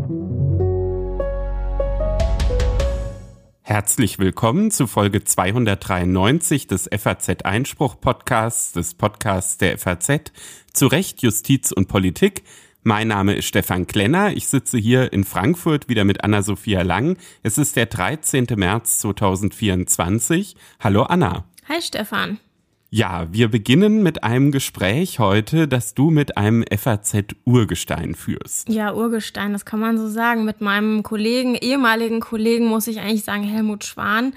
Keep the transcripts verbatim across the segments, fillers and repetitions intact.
Herzlich willkommen zu Folge zweihundertdreiundneunzig des F A Z-Einspruch-Podcasts, des Podcasts der F A Z zu Recht, Justiz und Politik. Mein Name ist Stefan Klenner. Ich sitze hier in Frankfurt wieder mit Anna-Sophia Lang. Es ist der dreizehnten März zweitausendvierundzwanzig. Hallo Anna. Hi Stefan. Ja, wir beginnen mit einem Gespräch heute, das du mit einem F A Z-Urgestein führst. Ja, Urgestein, das kann man so sagen. Mit meinem Kollegen, ehemaligen Kollegen, muss ich eigentlich sagen, Helmut Schwan,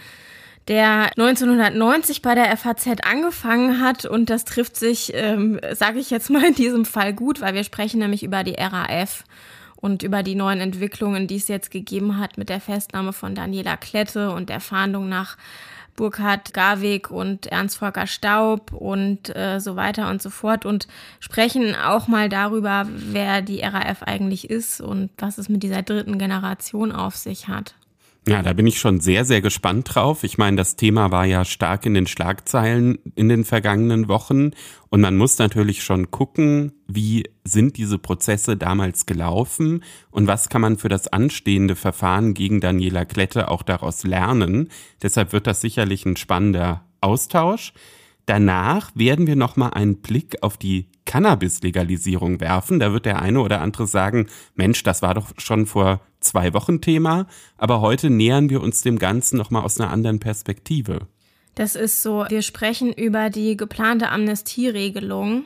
der neunzehnhundertneunzig bei der F A Z angefangen hat. Und das trifft sich, ähm, sage ich jetzt mal in diesem Fall gut, weil wir sprechen nämlich über die R A F und über die neuen Entwicklungen, die es jetzt gegeben hat mit der Festnahme von Daniela Klette und der Fahndung nach Burkhard Garwig und Ernst-Volker Staub und äh, so weiter und so fort und sprechen auch mal darüber, wer die R A F eigentlich ist und was es mit dieser dritten Generation auf sich hat. Ja, da bin ich schon sehr, sehr gespannt drauf. Ich meine, das Thema war ja stark in den Schlagzeilen in den vergangenen Wochen und man muss natürlich schon gucken, wie sind diese Prozesse damals gelaufen und was kann man für das anstehende Verfahren gegen Daniela Klette auch daraus lernen. Deshalb wird das sicherlich ein spannender Austausch. Danach werden wir nochmal einen Blick auf die Cannabis-Legalisierung werfen. Da wird der eine oder andere sagen, Mensch, das war doch schon vor zwei Wochen Thema, aber heute nähern wir uns dem Ganzen nochmal aus einer anderen Perspektive. Das ist so, wir sprechen über die geplante Amnestieregelung,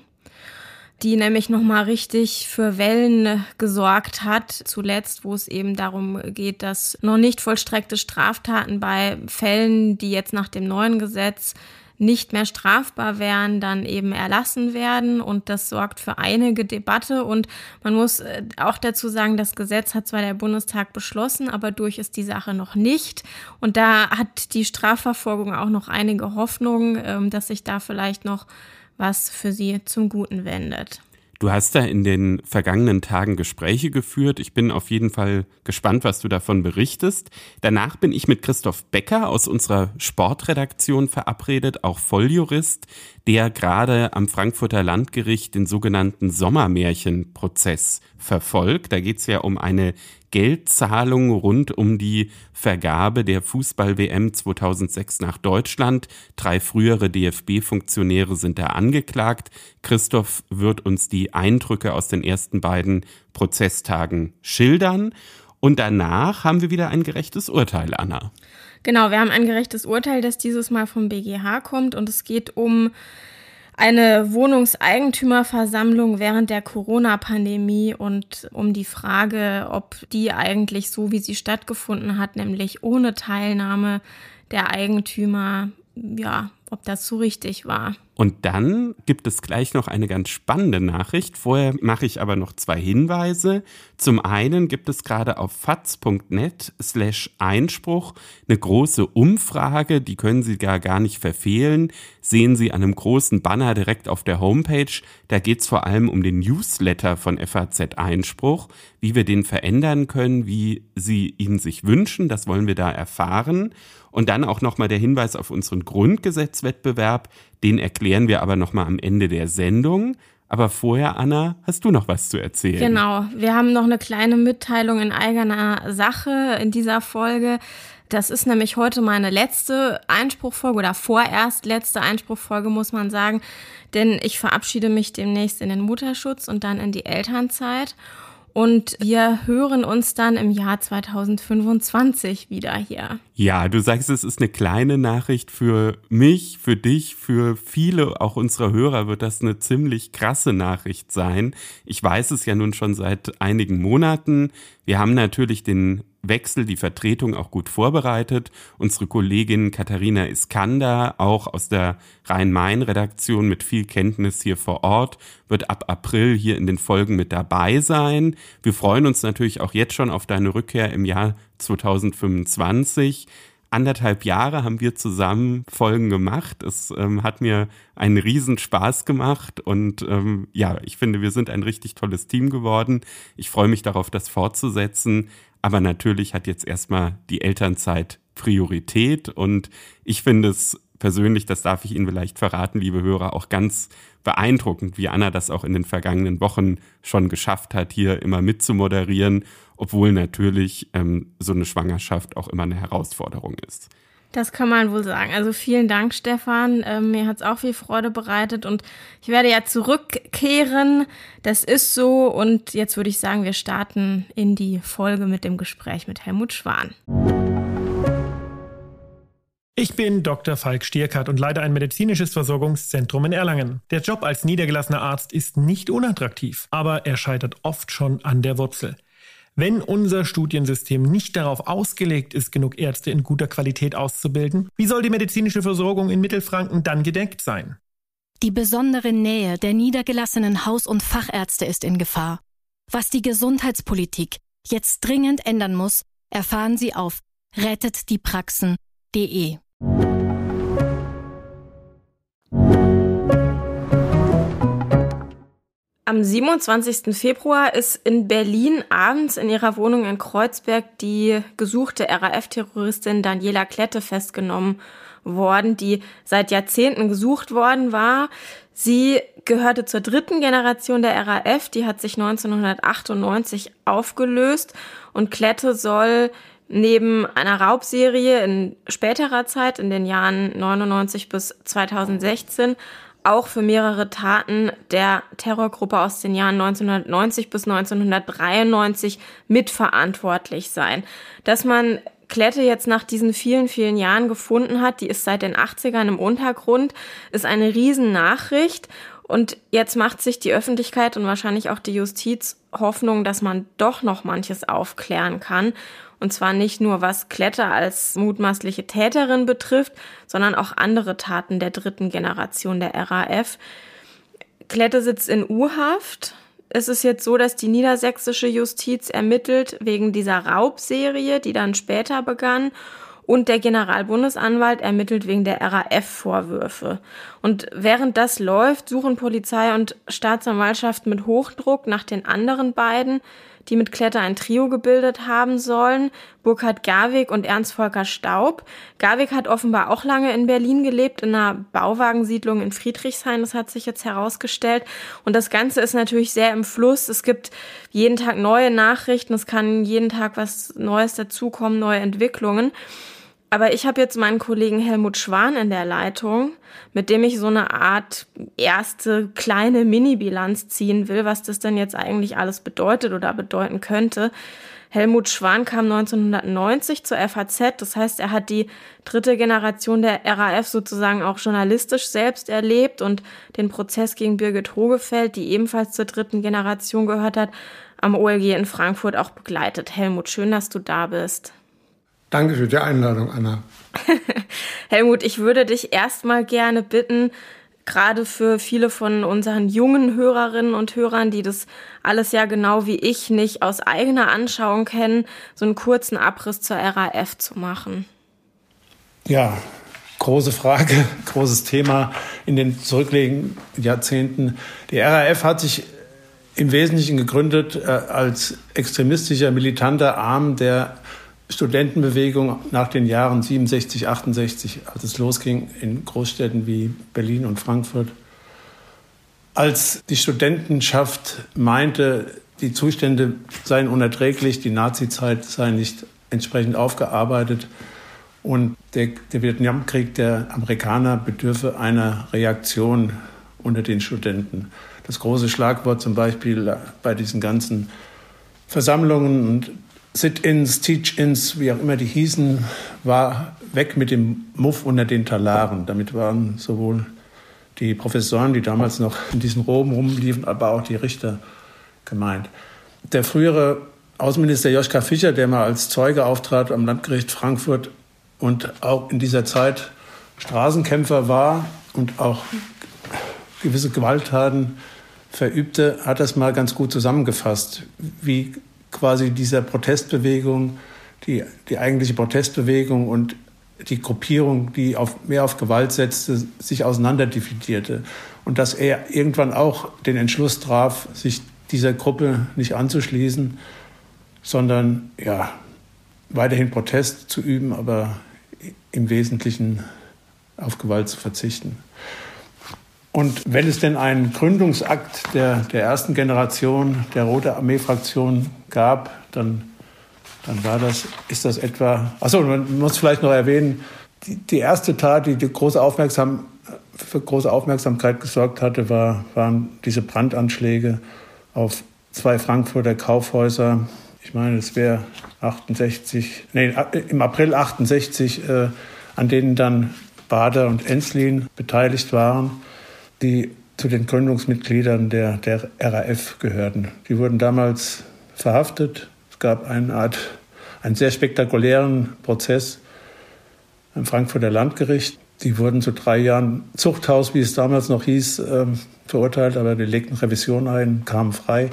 die nämlich nochmal richtig für Wellen gesorgt hat, zuletzt, wo es eben darum geht, dass noch nicht vollstreckte Straftaten bei Fällen, die jetzt nach dem neuen Gesetz nicht mehr strafbar wären, dann eben erlassen werden und das sorgt für einige Debatte und man muss auch dazu sagen, das Gesetz hat zwar der Bundestag beschlossen, aber durch ist die Sache noch nicht und da hat die Strafverfolgung auch noch einige Hoffnungen, dass sich da vielleicht noch was für sie zum Guten wendet. Du hast da in den vergangenen Tagen Gespräche geführt. Ich bin auf jeden Fall gespannt, was du davon berichtest. Danach bin ich mit Christoph Becker aus unserer Sportredaktion verabredet, auch Volljurist, der gerade am Frankfurter Landgericht den sogenannten Sommermärchenprozess verfolgt. Da geht es ja um eine Geldzahlung rund um die Vergabe der Fußball-W M zweitausendsechs nach Deutschland. Drei frühere D F B-Funktionäre sind da angeklagt. Christoph wird uns die Eindrücke aus den ersten beiden Prozesstagen schildern. Und danach haben wir wieder ein gerechtes Urteil, Anna. Genau, wir haben ein gerechtes Urteil, das dieses Mal vom B G H kommt. Und es geht um eine Wohnungseigentümerversammlung während der Corona-Pandemie und um die Frage, ob die eigentlich so, wie sie stattgefunden hat, nämlich ohne Teilnahme der Eigentümer, ja, ob das so richtig war. Und dann gibt es gleich noch eine ganz spannende Nachricht. Vorher mache ich aber noch zwei Hinweise. Zum einen gibt es gerade auf faz.net slash Einspruch eine große Umfrage, die können Sie gar, gar nicht verfehlen. Sehen Sie an einem großen Banner direkt auf der Homepage. Da geht es vor allem um den Newsletter von F A Z Einspruch, wie wir den verändern können, wie Sie ihn sich wünschen. Das wollen wir da erfahren. Und dann auch nochmal der Hinweis auf unseren Grundgesetzwettbewerb. Den erklären wir aber nochmal am Ende der Sendung. Aber vorher, Anna, hast du noch was zu erzählen? Genau, wir haben noch eine kleine Mitteilung in eigener Sache in dieser Folge. Das ist nämlich heute meine letzte Einspruchfolge oder vorerst letzte Einspruchfolge, muss man sagen. Denn ich verabschiede mich demnächst in den Mutterschutz und dann in die Elternzeit. Und wir hören uns dann im Jahr zweitausendfünfundzwanzig wieder hier. Ja, du sagst, es ist eine kleine Nachricht für mich, für dich, für viele, auch unserer Hörer wird das eine ziemlich krasse Nachricht sein. Ich weiß es ja nun schon seit einigen Monaten. Wir haben natürlich den Wechsel, die Vertretung auch gut vorbereitet. Unsere Kollegin Katharina Iskander, auch aus der Rhein-Main-Redaktion mit viel Kenntnis hier vor Ort, wird ab April hier in den Folgen mit dabei sein. Wir freuen uns natürlich auch jetzt schon auf deine Rückkehr im Jahr zweitausendfünfundzwanzig. Anderthalb Jahre haben wir zusammen Folgen gemacht. Es ähm, hat mir einen riesen Spaß gemacht und ähm, ja, ich finde, wir sind ein richtig tolles Team geworden. Ich freue mich darauf, das fortzusetzen. Aber natürlich hat jetzt erstmal die Elternzeit Priorität und ich finde es persönlich, das darf ich Ihnen vielleicht verraten, liebe Hörer, auch ganz beeindruckend, wie Anna das auch in den vergangenen Wochen schon geschafft hat, hier immer mitzumoderieren, obwohl natürlich ähm, so eine Schwangerschaft auch immer eine Herausforderung ist. Das kann man wohl sagen. Also vielen Dank, Stefan. Ähm, mir hat es auch viel Freude bereitet und ich werde ja zurückkehren. Das ist so und jetzt würde ich sagen, wir starten in die Folge mit dem Gespräch mit Helmut Schwan. Ich bin Doktor Falk Stierkart und leite ein medizinisches Versorgungszentrum in Erlangen. Der Job als niedergelassener Arzt ist nicht unattraktiv, aber er scheitert oft schon an der Wurzel. Wenn unser Studiensystem nicht darauf ausgelegt ist, genug Ärzte in guter Qualität auszubilden, wie soll die medizinische Versorgung in Mittelfranken dann gedeckt sein? Die besondere Nähe der niedergelassenen Haus- und Fachärzte ist in Gefahr. Was die Gesundheitspolitik jetzt dringend ändern muss, erfahren Sie auf rettet die praxen punkt de. Am siebenundzwanzigsten Februar ist in Berlin abends in ihrer Wohnung in Kreuzberg die gesuchte R A F-Terroristin Daniela Klette festgenommen worden, die seit Jahrzehnten gesucht worden war. Sie gehörte zur dritten Generation der R A F, die hat sich neunzehnhundertachtundneunzig aufgelöst und Klette soll neben einer Raubserie in späterer Zeit, in den Jahren neunundneunzig bis zweitausendsechzehn, auch für mehrere Taten der Terrorgruppe aus den Jahren neunzehnhundertneunzig bis neunzehnhundertdreiundneunzig mitverantwortlich sein. Dass man Klette jetzt nach diesen vielen, vielen Jahren gefunden hat, die ist seit den achtzigern im Untergrund, ist eine Riesennachricht. Und jetzt macht sich die Öffentlichkeit und wahrscheinlich auch die Justiz Hoffnung, dass man doch noch manches aufklären kann. Und zwar nicht nur, was Klette als mutmaßliche Täterin betrifft, sondern auch andere Taten der dritten Generation der R A F. Klette sitzt in U-Haft. Es ist jetzt so, dass die niedersächsische Justiz ermittelt wegen dieser Raubserie, die dann später begann. Und der Generalbundesanwalt ermittelt wegen der R A F-Vorwürfe. Und während das läuft, suchen Polizei und Staatsanwaltschaft mit Hochdruck nach den anderen beiden, die mit Klette ein Trio gebildet haben sollen, Burkhard Garwig und Ernst Volker Staub. Garwig hat offenbar auch lange in Berlin gelebt, in einer Bauwagensiedlung in Friedrichshain, das hat sich jetzt herausgestellt. Und das Ganze ist natürlich sehr im Fluss. Es gibt jeden Tag neue Nachrichten, es kann jeden Tag was Neues dazukommen, neue Entwicklungen. Aber ich habe jetzt meinen Kollegen Helmut Schwan in der Leitung, mit dem ich so eine Art erste kleine Mini-Bilanz ziehen will, was das denn jetzt eigentlich alles bedeutet oder bedeuten könnte. Helmut Schwan kam neunzehnhundertneunzig zur F A Z, das heißt, er hat die dritte Generation der R A F sozusagen auch journalistisch selbst erlebt und den Prozess gegen Birgit Hogefeld, die ebenfalls zur dritten Generation gehört hat, am O L G in Frankfurt auch begleitet. Helmut, schön, dass du da bist. Danke für die Einladung, Anna. Helmut, ich würde dich erstmal gerne bitten, gerade für viele von unseren jungen Hörerinnen und Hörern, die das alles ja genau wie ich nicht aus eigener Anschauung kennen, so einen kurzen Abriss zur R A F zu machen. Ja, große Frage, großes Thema in den zurückliegenden Jahrzehnten. Die R A F hat sich im Wesentlichen gegründet äh, als extremistischer, militanter Arm der Studentenbewegung nach den Jahren siebenundsechzig, achtundsechzig, als es losging in Großstädten wie Berlin und Frankfurt. Als die Studentenschaft meinte, die Zustände seien unerträglich, die Nazizeit sei nicht entsprechend aufgearbeitet und der, der Vietnamkrieg der Amerikaner bedürfe einer Reaktion unter den Studenten. Das große Schlagwort zum Beispiel bei diesen ganzen Versammlungen und Sit-ins, Teach-ins, wie auch immer die hießen, war weg mit dem Muff unter den Talaren. Damit waren sowohl die Professoren, die damals noch in diesen Roben rumliefen, aber auch die Richter gemeint. Der frühere Außenminister Joschka Fischer, der mal als Zeuge auftrat am Landgericht Frankfurt und auch in dieser Zeit Straßenkämpfer war und auch gewisse Gewalttaten verübte, hat das mal ganz gut zusammengefasst, wie quasi dieser Protestbewegung, die, die eigentliche Protestbewegung und die Gruppierung, die auf, mehr auf Gewalt setzte, sich auseinanderdividierte. Und dass er irgendwann auch den Entschluss traf, sich dieser Gruppe nicht anzuschließen, sondern ja, weiterhin Protest zu üben, aber im Wesentlichen auf Gewalt zu verzichten. Und wenn es denn einen Gründungsakt der, der ersten Generation der Rote Armee-Fraktion gab, dann, dann war das, ist das etwa, achso, man muss vielleicht noch erwähnen, die, die erste Tat, die, die große Aufmerksam, für große Aufmerksamkeit gesorgt hatte, war, waren diese Brandanschläge auf zwei Frankfurter Kaufhäuser. Ich meine, es wäre achtundsechzig, nee, im April achtundsechzig, äh, an denen dann Bader und Enslin beteiligt waren, die zu den Gründungsmitgliedern der, der R A F gehörten. Die wurden damals verhaftet. Es gab eine Art, einen sehr spektakulären Prozess am Frankfurter Landgericht. Die wurden zu drei Jahren Zuchthaus, wie es damals noch hieß, äh, verurteilt, aber die legten Revision ein, kamen frei,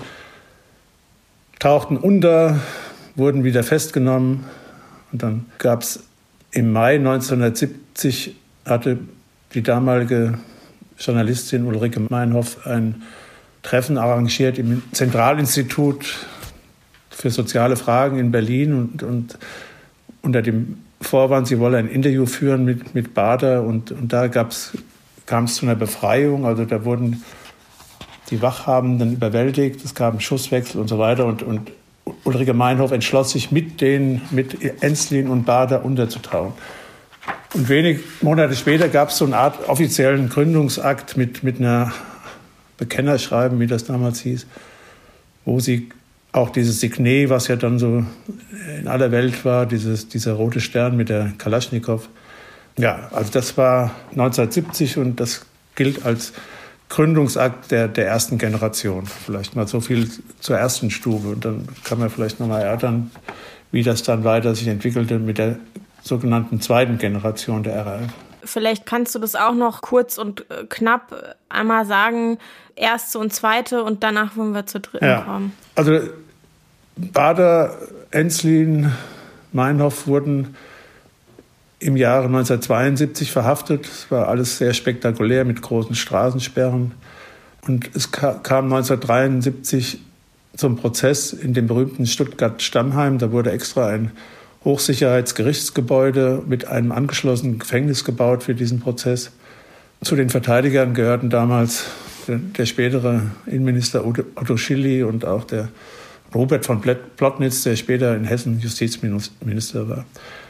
tauchten unter, wurden wieder festgenommen. Und dann gab es im Mai neunzehnhundertsiebzig, hatte die damalige Journalistin Ulrike Meinhof ein Treffen arrangiert im Zentralinstitut für soziale Fragen in Berlin und, und unter dem Vorwand, sie wolle ein Interview führen mit, mit Bader und, und da kam es zu einer Befreiung. Also da wurden die Wachhabenden überwältigt, es gab einen Schusswechsel und so weiter und, und Ulrike Meinhof entschloss sich mit denen, mit Enslin und Bader unterzutauchen. Und wenig Monate später gab es so eine Art offiziellen Gründungsakt mit, mit einer Bekennerschreiben, wie das damals hieß, wo sie auch dieses Signet, was ja dann so in aller Welt war, dieses, dieser rote Stern mit der Kalaschnikow. Ja, also das war neunzehnhundertsiebzig und das gilt als Gründungsakt der, der ersten Generation. Vielleicht mal so viel zur ersten Stufe. Und dann kann man vielleicht noch mal erörtern, wie das dann weiter sich entwickelte mit der sogenannten zweiten Generation der R A F. Vielleicht kannst du das auch noch kurz und knapp einmal sagen, erste und zweite und danach wollen wir zur dritten ja. kommen. Also Bader, Enslin, Meinhof wurden im Jahre neunzehnhundertzweiundsiebzig verhaftet. Es war alles sehr spektakulär mit großen Straßensperren. Und es kam neunzehnhundertdreiundsiebzig zum Prozess in dem berühmten Stuttgart-Stammheim. Da wurde extra ein Hochsicherheitsgerichtsgebäude mit einem angeschlossenen Gefängnis gebaut für diesen Prozess. Zu den Verteidigern gehörten damals der, der spätere Innenminister Otto Schily und auch der Robert von Plotnitz, der später in Hessen Justizminister war.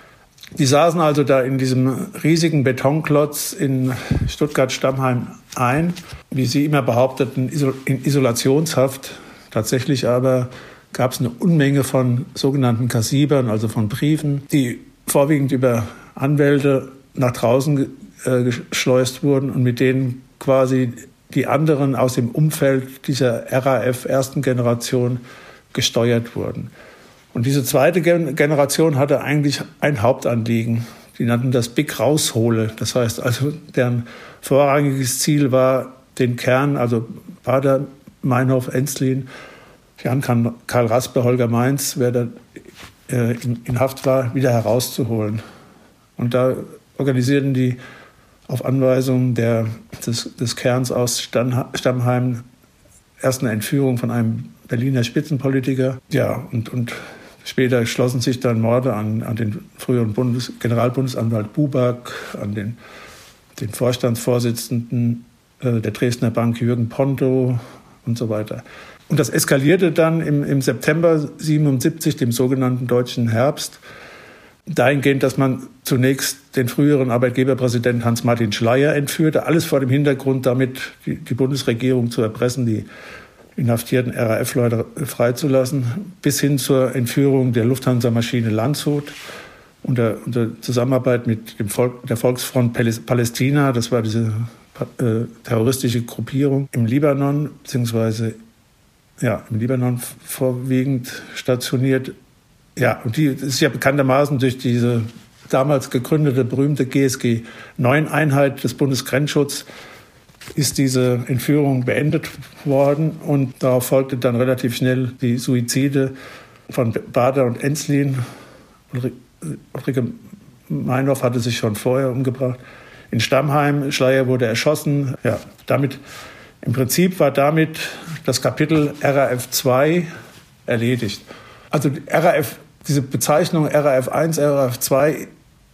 Die saßen also da in diesem riesigen Betonklotz in Stuttgart-Stammheim ein, wie sie immer behaupteten, in Isolationshaft. Tatsächlich aber gab es eine Unmenge von sogenannten Kassibern, also von Briefen, die vorwiegend über Anwälte nach draußen äh, geschleust wurden und mit denen quasi die anderen aus dem Umfeld dieser R A F ersten Generation gesteuert wurden. Und diese zweite Generation hatte eigentlich ein Hauptanliegen. Die nannten das Big Raushole. Das heißt also, deren vorrangiges Ziel war, den Kern, also Bader, Meinhof, Enslin, Jan Karl Raspe, Holger Mainz, wer da äh, in, in Haft war, wieder herauszuholen. Und da organisierten die auf Anweisung der, des, des Kerns aus Stammheim erst eine Entführung von einem Berliner Spitzenpolitiker. Ja, und, und später schlossen sich dann Morde an, an den früheren Bundes, Generalbundesanwalt Buback, an den, den Vorstandsvorsitzenden äh, der Dresdner Bank Jürgen Ponto und so weiter. Und das eskalierte dann im, im September siebenundsiebzig, dem sogenannten Deutschen Herbst, dahingehend, dass man zunächst den früheren Arbeitgeberpräsidenten Hans-Martin Schleyer entführte, alles vor dem Hintergrund, damit die, die Bundesregierung zu erpressen, die inhaftierten R A F-Leute freizulassen, bis hin zur Entführung der Lufthansa-Maschine Landshut unter, unter Zusammenarbeit mit dem Volk, der Volksfront Palästina. Das war diese äh, terroristische Gruppierung im Libanon, beziehungsweise ja, im Libanon vorwiegend stationiert. Ja, und die ist ja bekanntermaßen durch diese damals gegründete berühmte G S G neun Einheit des Bundesgrenzschutzes ist diese Entführung beendet worden und darauf folgte dann relativ schnell die Suizide von Bader und Enslin. Ulrike Meinhof hatte sich schon vorher umgebracht. In Stammheim, Schleyer wurde erschossen. Ja, damit, im Prinzip war damit das Kapitel R A F zwei erledigt. Also R A F, diese Bezeichnung R A F eins, R A F zwei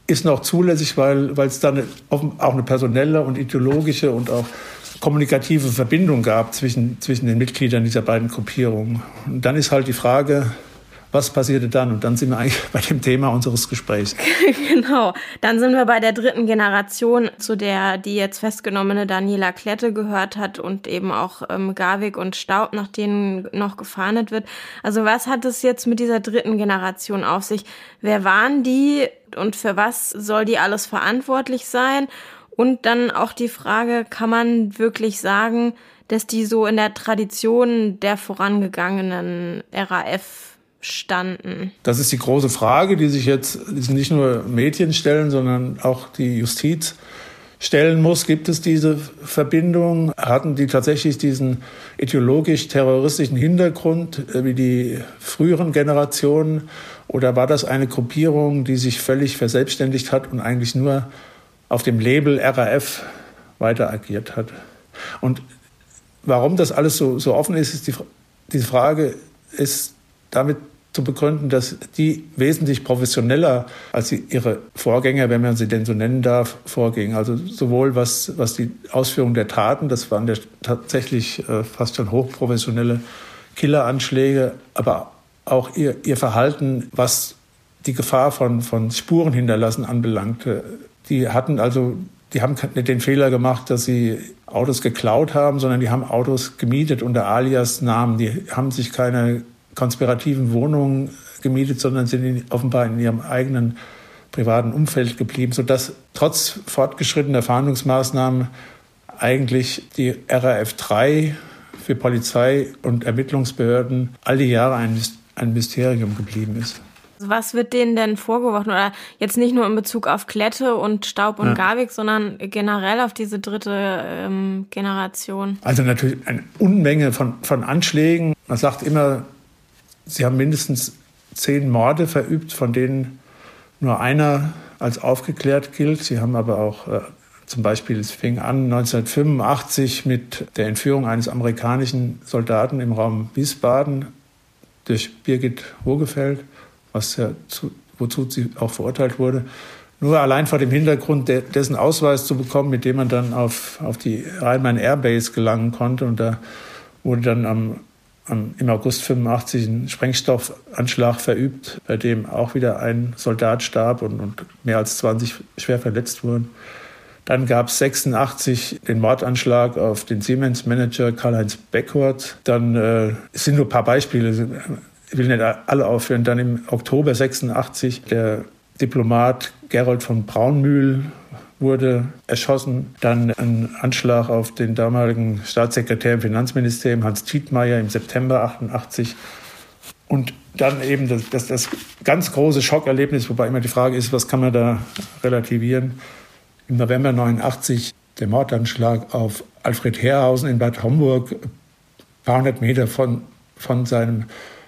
ist noch zulässig, weil weil es dann auch eine personelle und ideologische und auch kommunikative Verbindung gab zwischen, zwischen den Mitgliedern dieser beiden Gruppierungen. Und dann ist halt die Frage, was passierte dann? Und dann sind wir eigentlich bei dem Thema unseres Gesprächs. Genau. Dann sind wir bei der dritten Generation, zu der die jetzt festgenommene Daniela Klette gehört hat und eben auch ähm, Garwig und Staub, nach denen noch gefahndet wird. Also was hat es jetzt mit dieser dritten Generation auf sich? Wer waren die und für was soll die alles verantwortlich sein? Und dann auch die Frage, kann man wirklich sagen, dass die so in der Tradition der vorangegangenen R A F standen? Das ist die große Frage, die sich jetzt die nicht nur Medien stellen, sondern auch die Justiz stellen muss. Gibt es diese Verbindung? Hatten die tatsächlich diesen ideologisch-terroristischen Hintergrund wie die früheren Generationen? Oder war das eine Gruppierung, die sich völlig verselbstständigt hat und eigentlich nur auf dem Label R A F weiter agiert hat? Und warum das alles so, so offen ist, ist die, die Frage ist damit zu begründen, dass die wesentlich professioneller als die, ihre Vorgänger, wenn man sie denn so nennen darf, vorgingen. Also sowohl was, was die Ausführung der Taten, das waren ja tatsächlich äh, fast schon hochprofessionelle Killeranschläge, aber auch ihr, ihr Verhalten, was die Gefahr von, von Spuren hinterlassen anbelangte. Die hatten also, die haben nicht den Fehler gemacht, dass sie Autos geklaut haben, sondern die haben Autos gemietet unter Alias-Namen. Die haben sich keine konspirativen Wohnungen gemietet, sondern sind in, offenbar in ihrem eigenen privaten Umfeld geblieben, sodass trotz fortgeschrittener Fahndungsmaßnahmen eigentlich die R A F drei für Polizei und Ermittlungsbehörden all die Jahre ein, ein Mysterium geblieben ist. Was wird denen denn vorgeworfen? Oder jetzt nicht nur in Bezug auf Klette und Staub und ja. Garwig, sondern generell auf diese dritte ähm, Generation? Also natürlich eine Unmenge von, von Anschlägen. Man sagt immer, sie haben mindestens zehn Morde verübt, von denen nur einer als aufgeklärt gilt. Sie haben aber auch äh, zum Beispiel, es fing an neunzehnhundertfünfundachtzig mit der Entführung eines amerikanischen Soldaten im Raum Wiesbaden durch Birgit Hogefeld, was ja zu, wozu sie auch verurteilt wurde. Nur allein vor dem Hintergrund, de, dessen Ausweis zu bekommen, mit dem man dann auf, auf die Rhein-Main Airbase gelangen konnte. Und da wurde dann am, am, im August fünfundachtzig ein Sprengstoffanschlag verübt, bei dem auch wieder ein Soldat starb und, und mehr als zwanzig schwer verletzt wurden. Dann gab es sechsundachtzig den Mordanschlag auf den Siemens-Manager Karl-Heinz Beckwort. Dann äh, es sind nur ein paar Beispiele, ich will nicht alle aufführen. Dann im Oktober sechsundachtzig der Diplomat Gerold von Braunmühl wurde erschossen. Dann ein Anschlag auf den damaligen Staatssekretär im Finanzministerium Hans Tietmeyer im September achtundachtzig. Und dann eben das, das, das ganz große Schockerlebnis, wobei immer die Frage ist, was kann man da relativieren? Im November neunundachtzig der Mordanschlag auf Alfred Herrhausen in Bad Homburg, ein paar hundert Meter von, von seinem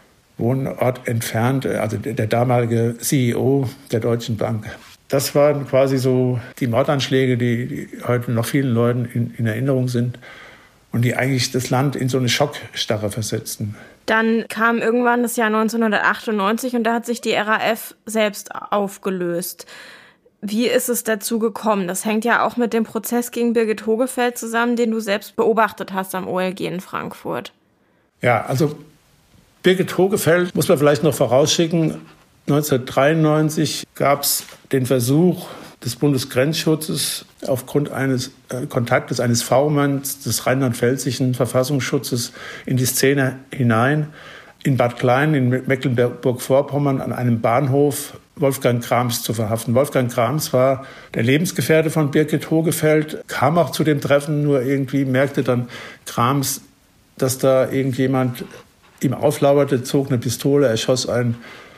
Wohnort entfernt, also der, der damalige C E O der Deutschen Bank. Das waren quasi so die Mordanschläge, die, die heute noch vielen Leuten in, in Erinnerung sind und die eigentlich das Land in so eine Schockstarre versetzten. Dann kam irgendwann das Jahr neunzehnhundertachtundneunzig und da hat sich die R A F selbst aufgelöst. Wie ist es dazu gekommen? Das hängt ja auch mit dem Prozess gegen Birgit Hogefeld zusammen, den du selbst beobachtet hast am O L G in Frankfurt. Ja, also Birgit Hogefeld muss man vielleicht noch vorausschicken. neunzehnhundertdreiundneunzig gab es den Versuch des Bundesgrenzschutzes aufgrund eines äh, Kontaktes eines V-Manns des rheinland-pfälzischen Verfassungsschutzes in die Szene hinein, in Bad Klein in Mecklenburg-Vorpommern an einem Bahnhof Wolfgang Krams zu verhaften. Wolfgang Krams war der Lebensgefährte von Birgit Hogefeld, kam auch zu dem Treffen, nur irgendwie merkte dann Krams, dass da irgendjemand ihm auflauerte, zog eine Pistole, erschoss einen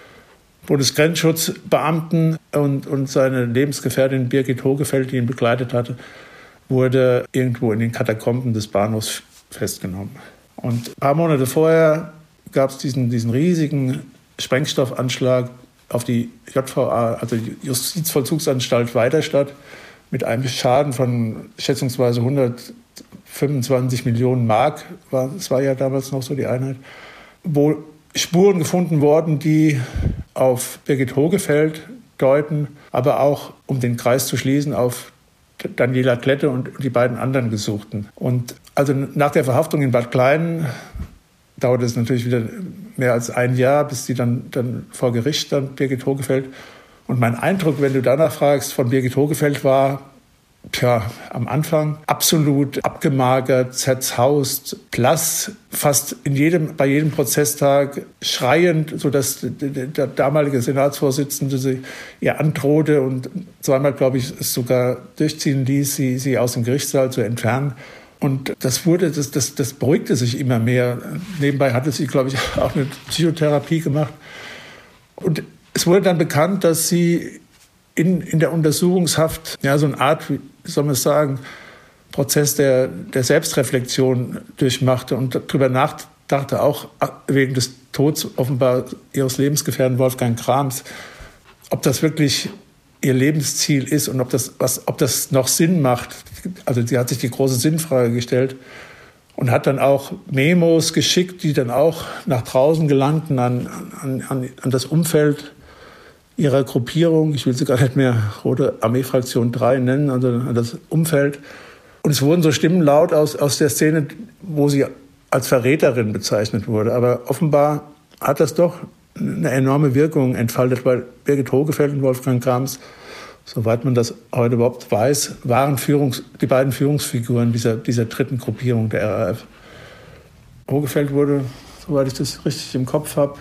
Bundesgrenzschutzbeamten und, und seine Lebensgefährtin Birgit Hogefeld, die ihn begleitet hatte, wurde irgendwo in den Katakomben des Bahnhofs festgenommen. Und ein paar Monate vorher gab es diesen, diesen riesigen Sprengstoffanschlag auf die J V A, also die Justizvollzugsanstalt Weiterstadt, mit einem Schaden von schätzungsweise hundertfünfundzwanzig Millionen Mark, war, das war ja damals noch so die Einheit, wo Spuren gefunden wurden, die auf Birgit Hogefeld, deuten, aber auch, um den Kreis zu schließen, auf Daniela Klette und die beiden anderen Gesuchten. Und also nach der Verhaftung in Bad Kleinen dauerte es natürlich wieder mehr als ein Jahr, bis die dann, dann vor Gericht stand, Birgit Hogefeld. Und mein Eindruck, wenn du danach fragst, von Birgit Hogefeld war, tja, am Anfang absolut abgemagert, zerzaust, blass, fast in jedem, bei jedem Prozesstag schreiend, sodass der, der damalige Senatsvorsitzende sie ihr androhte und zweimal, glaube ich, es sogar durchziehen ließ, sie, sie aus dem Gerichtssaal zu entfernen. Und das wurde, das, das, das beruhigte sich immer mehr. Nebenbei hatte sie, glaube ich, auch eine Psychotherapie gemacht. Und es wurde dann bekannt, dass sie in, in der Untersuchungshaft, ja, so eine Art, wie soll man es sagen, Prozess der, der Selbstreflexion durchmachte und darüber nachdachte, auch wegen des Todes offenbar ihres Lebensgefährten Wolfgang Krams, ob das wirklich ihr Lebensziel ist und ob das, was, ob das noch Sinn macht. Also sie hat sich die große Sinnfrage gestellt und hat dann auch Memos geschickt, die dann auch nach draußen gelangten an, an, an, an das Umfeld ihrer Gruppierung. Ich will sie gar nicht mehr Rote Armee-Fraktion drei nennen, also an das Umfeld. Und es wurden so Stimmen laut aus, aus der Szene, wo sie als Verräterin bezeichnet wurde. Aber offenbar hat das doch eine enorme Wirkung entfaltet, weil Birgit Hogefeld und Wolfgang Krams, soweit man das heute überhaupt weiß, waren Führungs-, die beiden Führungsfiguren dieser, dieser dritten Gruppierung der R A F. Hogefeld wurde, soweit ich das richtig im Kopf habe,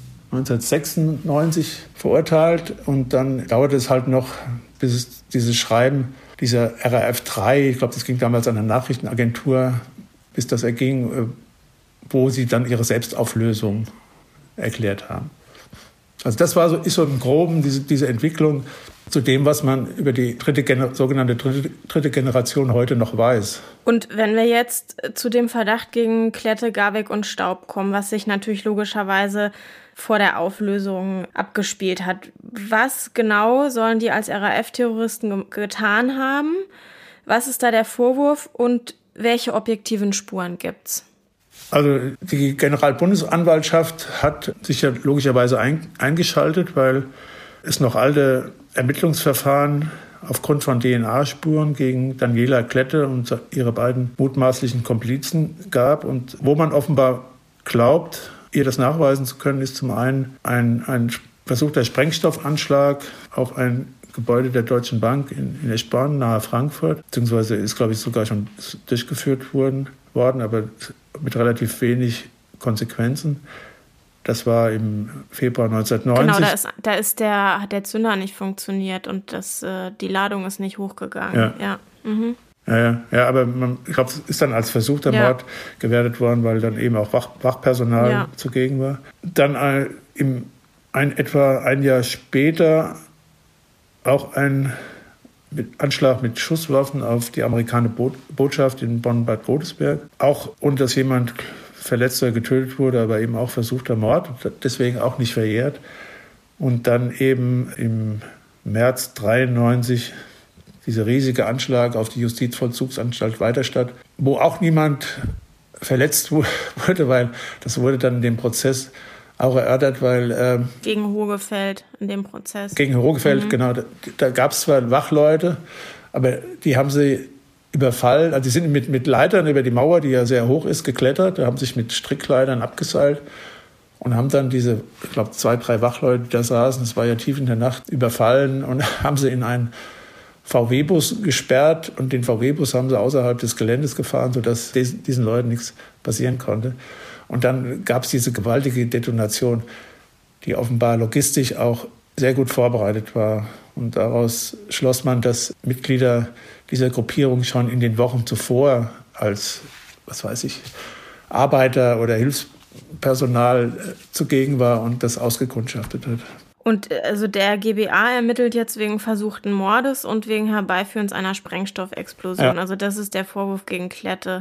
neunzehnhundertsechsundneunzig verurteilt und dann dauerte es halt noch, bis es dieses Schreiben dieser R A F drei, ich glaube, das ging damals an eine Nachrichtenagentur, bis das erging, wo sie dann ihre Selbstauflösung erklärt haben. Also das war so, ist so im Groben diese, diese Entwicklung zu dem, was man über die dritte Gener- sogenannte dritte, dritte Generation heute noch weiß. Und wenn wir jetzt zu dem Verdacht gegen Klette, Garweg und Staub kommen, was sich natürlich logischerweise vor der Auflösung abgespielt hat, was genau sollen die als R A F-Terroristen ge- getan haben? Was ist da der Vorwurf und welche objektiven Spuren gibt's? Also die Generalbundesanwaltschaft hat sich ja logischerweise ein, eingeschaltet, weil es noch alte Ermittlungsverfahren aufgrund von D N A-Spuren gegen Daniela Klette und ihre beiden mutmaßlichen Komplizen gab. Und wo man offenbar glaubt, ihr das nachweisen zu können, ist zum einen ein, ein versuchter Sprengstoffanschlag auf ein Gebäude der Deutschen Bank in, in Eschborn nahe Frankfurt, beziehungsweise ist, glaube ich, sogar schon durchgeführt worden, worden, aber mit relativ wenig Konsequenzen. Das war im Februar neunzehnhundertneunzig. Genau, da ist, da ist der, hat der Zünder nicht funktioniert und das, äh, die Ladung ist nicht hochgegangen. Ja, ja, mhm. ja, ja, ja, aber man, ich glaube, es ist dann als versuchter ja. Mord gewertet worden, weil dann eben auch Wach, Wachpersonal ja. zugegen war. Dann äh, im, ein, etwa ein Jahr später auch ein mit Anschlag mit Schusswaffen auf die amerikanische Botschaft in Bonn-Bad Godesberg. Auch ohne dass jemand verletzt oder getötet wurde, aber eben auch versuchter Mord, deswegen auch nicht verjährt. Und dann eben im März neunzehnhundertdreiundneunzig dieser riesige Anschlag auf die Justizvollzugsanstalt Weiterstadt, wo auch niemand verletzt wurde, weil das wurde dann in dem Prozess auch erörtert, weil... Äh, gegen Hogefeld in dem Prozess. Gegen Hogefeld, mhm. genau. Da, da gab es zwar Wachleute, aber die haben sie überfallen. Also die sind mit, mit Leitern über die Mauer, die ja sehr hoch ist, geklettert. Da haben sich mit Strickleitern abgeseilt und haben dann diese, ich glaube, zwei, drei Wachleute, die da saßen, es war ja tief in der Nacht, überfallen und haben sie in einen V W-Bus gesperrt. Und den V W-Bus haben sie außerhalb des Geländes gefahren, sodass diesen, diesen Leuten nichts passieren konnte. Und dann gab es diese gewaltige Detonation, die offenbar logistisch auch sehr gut vorbereitet war. Und daraus schloss man, dass Mitglieder dieser Gruppierung schon in den Wochen zuvor als, was weiß ich, Arbeiter oder Hilfspersonal zugegen war und das ausgekundschaftet hat. Und also der G B A ermittelt jetzt wegen versuchten Mordes und wegen Herbeiführens einer Sprengstoffexplosion. Ja. Also das ist der Vorwurf gegen Klette.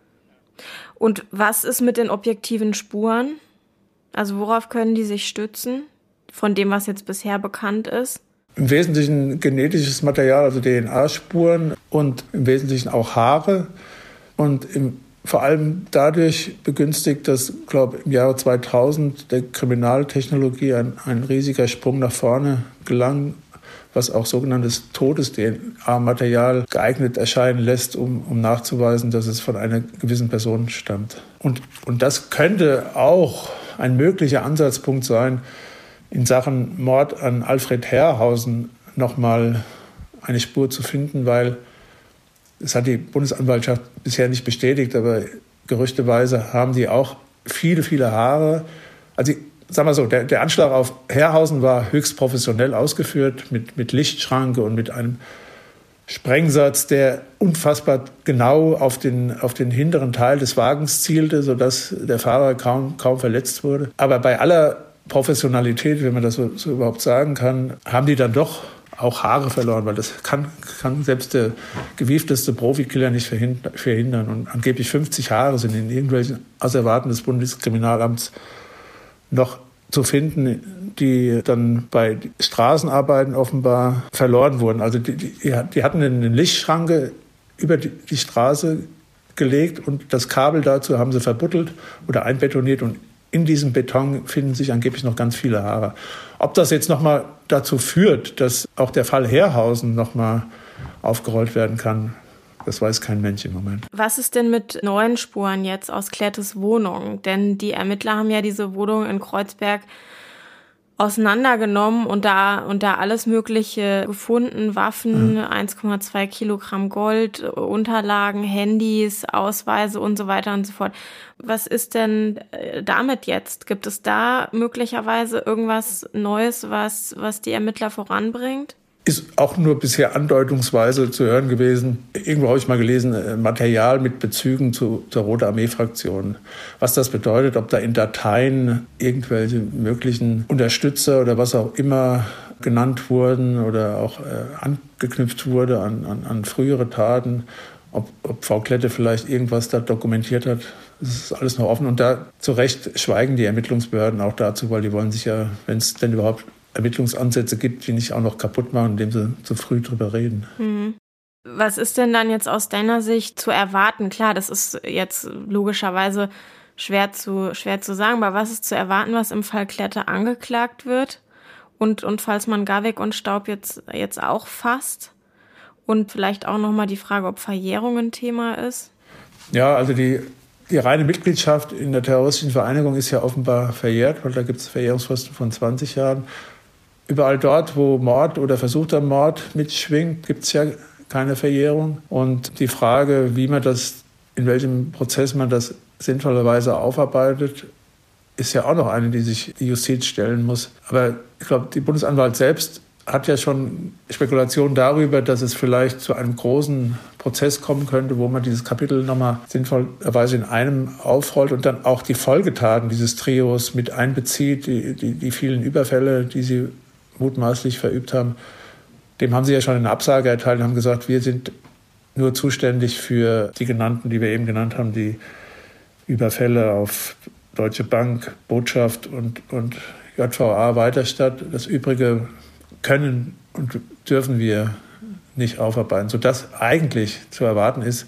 Und was ist mit den objektiven Spuren? Also worauf können die sich stützen, von dem, was jetzt bisher bekannt ist? Im Wesentlichen genetisches Material, also D N A-Spuren und im Wesentlichen auch Haare. Und im vor allem dadurch begünstigt, dass, glaube ich, im Jahre zweitausend der Kriminaltechnologie ein, ein riesiger Sprung nach vorne gelang, was auch sogenanntes Todes-D N A-Material geeignet erscheinen lässt, um, um nachzuweisen, dass es von einer gewissen Person stammt. Und, und das könnte auch ein möglicher Ansatzpunkt sein, in Sachen Mord an Alfred Herrhausen nochmal eine Spur zu finden, weil das hat die Bundesanwaltschaft bisher nicht bestätigt, aber gerüchteweise haben die auch viele, viele Haare. Also, sagen wir so, der, der Anschlag auf Herrhausen war höchst professionell ausgeführt, mit, mit Lichtschranke und mit einem Sprengsatz, der unfassbar genau auf den, auf den hinteren Teil des Wagens zielte, sodass der Fahrer kaum, kaum verletzt wurde. Aber bei aller Professionalität, wenn man das so, so überhaupt sagen kann, haben die dann doch auch Haare verloren, weil das kann, kann selbst der gewiefteste Profikiller nicht verhindern. Und angeblich fünfzig Haare sind in irgendwelchen Asservaten des Bundeskriminalamts noch zu finden, die dann bei Straßenarbeiten offenbar verloren wurden. Also die, die, die hatten eine Lichtschranke über die, die Straße gelegt und das Kabel dazu haben sie verbuddelt oder einbetoniert und in diesem Beton finden sich angeblich noch ganz viele Haare. Ob das jetzt nochmal dazu führt, dass auch der Fall Herrhausen nochmal aufgerollt werden kann, das weiß kein Mensch im Moment. Was ist denn mit neuen Spuren jetzt aus Klettes Wohnung? Denn die Ermittler haben ja diese Wohnung in Kreuzberg auseinandergenommen und da, und da alles Mögliche gefunden. Waffen, mhm. eins Komma zwei Kilogramm Gold, Unterlagen, Handys, Ausweise und so weiter und so fort. Was ist denn damit jetzt? Gibt es da möglicherweise irgendwas Neues, was, was die Ermittler voranbringt? Ist auch nur bisher andeutungsweise zu hören gewesen. Irgendwo habe ich mal gelesen, Material mit Bezügen zu, zur Rote Armee-Fraktion. Was das bedeutet, ob da in Dateien irgendwelche möglichen Unterstützer oder was auch immer genannt wurden oder auch äh, angeknüpft wurde an, an, an frühere Taten, ob, ob Frau Klette vielleicht irgendwas da dokumentiert hat. Das ist alles noch offen. Und da zu Recht schweigen die Ermittlungsbehörden auch dazu, weil die wollen sich ja, wenn es denn überhaupt Ermittlungsansätze gibt, die nicht auch noch kaputt machen, indem sie zu früh drüber reden. Mhm. Was ist denn dann jetzt aus deiner Sicht zu erwarten? Klar, das ist jetzt logischerweise schwer zu, schwer zu sagen, aber was ist zu erwarten, was im Fall Klette angeklagt wird? Und, und falls man Garweg und Staub jetzt, jetzt auch fasst? Und vielleicht auch nochmal die Frage, ob Verjährung ein Thema ist? Ja, also die Die reine Mitgliedschaft in der terroristischen Vereinigung ist ja offenbar verjährt, weil da gibt es Verjährungsfristen von zwanzig Jahren. Überall dort, wo Mord oder versuchter Mord mitschwingt, gibt es ja keine Verjährung. Und die Frage, wie man das, in welchem Prozess man das sinnvollerweise aufarbeitet, ist ja auch noch eine, die sich die Justiz stellen muss. Aber ich glaube, die Bundesanwalt selbst hat ja schon Spekulationen darüber, dass es vielleicht zu einem großen Prozess kommen könnte, wo man dieses Kapitel nochmal sinnvollerweise in einem aufrollt und dann auch die Folgetaten dieses Trios mit einbezieht, die, die, die vielen Überfälle, die sie mutmaßlich verübt haben. Dem haben sie ja schon eine Absage erteilt und haben gesagt, wir sind nur zuständig für die genannten, die wir eben genannt haben, die Überfälle auf Deutsche Bank, Botschaft und, und J V A Weiterstadt. Das Übrige können und dürfen wir nicht aufarbeiten, sodass eigentlich zu erwarten ist,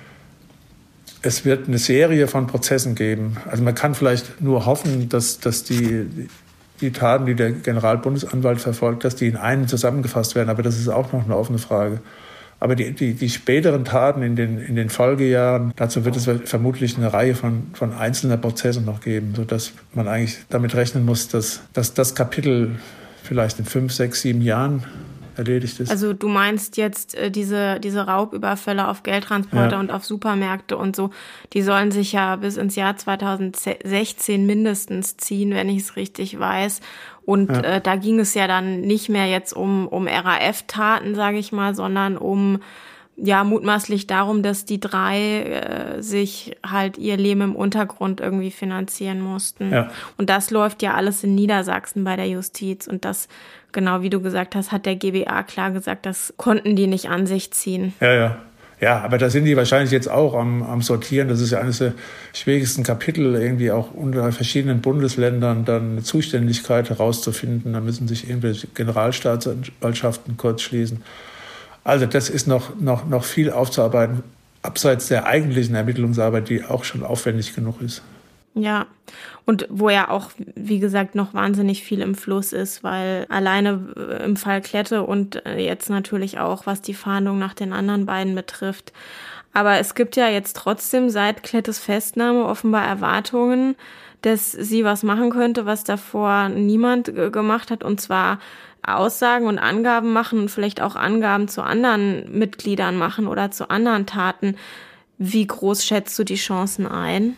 es wird eine Serie von Prozessen geben. Also man kann vielleicht nur hoffen, dass, dass die, die Taten, die der Generalbundesanwalt verfolgt, dass die in einen zusammengefasst werden. Aber das ist auch noch eine offene Frage. Aber die, die, die späteren Taten in den, in den Folgejahren, dazu wird es vermutlich eine Reihe von, von einzelnen Prozessen noch geben, sodass man eigentlich damit rechnen muss, dass, dass das Kapitel vielleicht in fünf, sechs, sieben Jahren erledigt ist. Also du meinst jetzt äh, diese, diese Raubüberfälle auf Geldtransporter ja. und auf Supermärkte und so, die sollen sich ja bis ins Jahr zweitausendsechzehn mindestens ziehen, wenn ich es richtig weiß. Und ja. äh, da ging es ja dann nicht mehr jetzt um, um R A F-Taten, sage ich mal, sondern um ja mutmaßlich darum, dass die drei äh, sich halt ihr Leben im Untergrund irgendwie finanzieren mussten. Ja. Und das läuft ja alles in Niedersachsen bei der Justiz. Und das, genau wie du gesagt hast, hat der G B A klar gesagt, das konnten die nicht an sich ziehen. Ja, ja. Ja, aber da sind die wahrscheinlich jetzt auch am, am Sortieren. Das ist ja eines der schwierigsten Kapitel, irgendwie auch unter verschiedenen Bundesländern dann eine Zuständigkeit herauszufinden. Da müssen sich irgendwelche Generalstaatsanwaltschaften kurz schließen. Also das ist noch, noch, noch viel aufzuarbeiten. abseits der eigentlichen Ermittlungsarbeit, die auch schon aufwendig genug ist. Ja, und wo ja auch, wie gesagt, noch wahnsinnig viel im Fluss ist, weil alleine im Fall Klette und jetzt natürlich auch, was die Fahndung nach den anderen beiden betrifft. Aber es gibt ja jetzt trotzdem seit Klettes Festnahme offenbar Erwartungen, dass sie was machen könnte, was davor niemand g- gemacht hat, und zwar Aussagen und Angaben machen und vielleicht auch Angaben zu anderen Mitgliedern machen oder zu anderen Taten. Wie groß schätzt du die Chancen ein?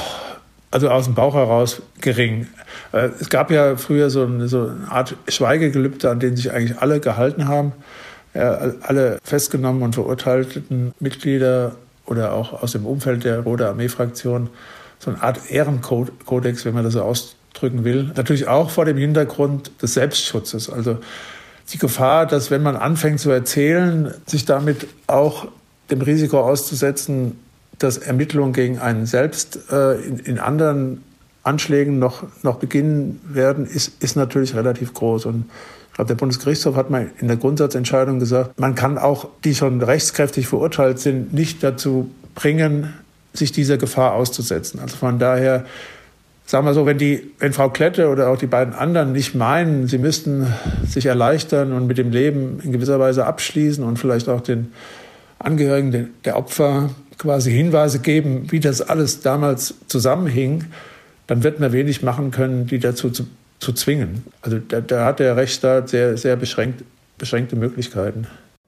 Also aus dem Bauch heraus gering. Es gab ja früher so eine, so eine Art Schweigegelübde, an denen sich eigentlich alle gehalten haben. Ja, alle festgenommenen und verurteilten Mitglieder oder auch aus dem Umfeld der Rote Armee-Fraktion, so eine Art Ehrenkodex, wenn man das so ausdrücken will. Natürlich auch vor dem Hintergrund des Selbstschutzes. Also die Gefahr, dass wenn man anfängt zu erzählen, sich damit auch dem Risiko auszusetzen, dass Ermittlungen gegen einen selbst äh, in, in anderen Anschlägen noch, noch beginnen werden, ist, ist natürlich relativ groß. Und ich glaube, der Bundesgerichtshof hat mal in der Grundsatzentscheidung gesagt, man kann auch, die schon rechtskräftig verurteilt sind, nicht dazu bringen, sich dieser Gefahr auszusetzen. Also von daher, sagen wir so, wenn, die, wenn Frau Klette oder auch die beiden anderen nicht meinen, sie müssten sich erleichtern und mit dem Leben in gewisser Weise abschließen und vielleicht auch den Angehörigen der Opfer quasi Hinweise geben, wie das alles damals zusammenhing, dann wird man wenig machen können, die dazu zu, zu zwingen. Also da, da hat der Rechtsstaat sehr, sehr beschränkt, beschränkte Möglichkeiten.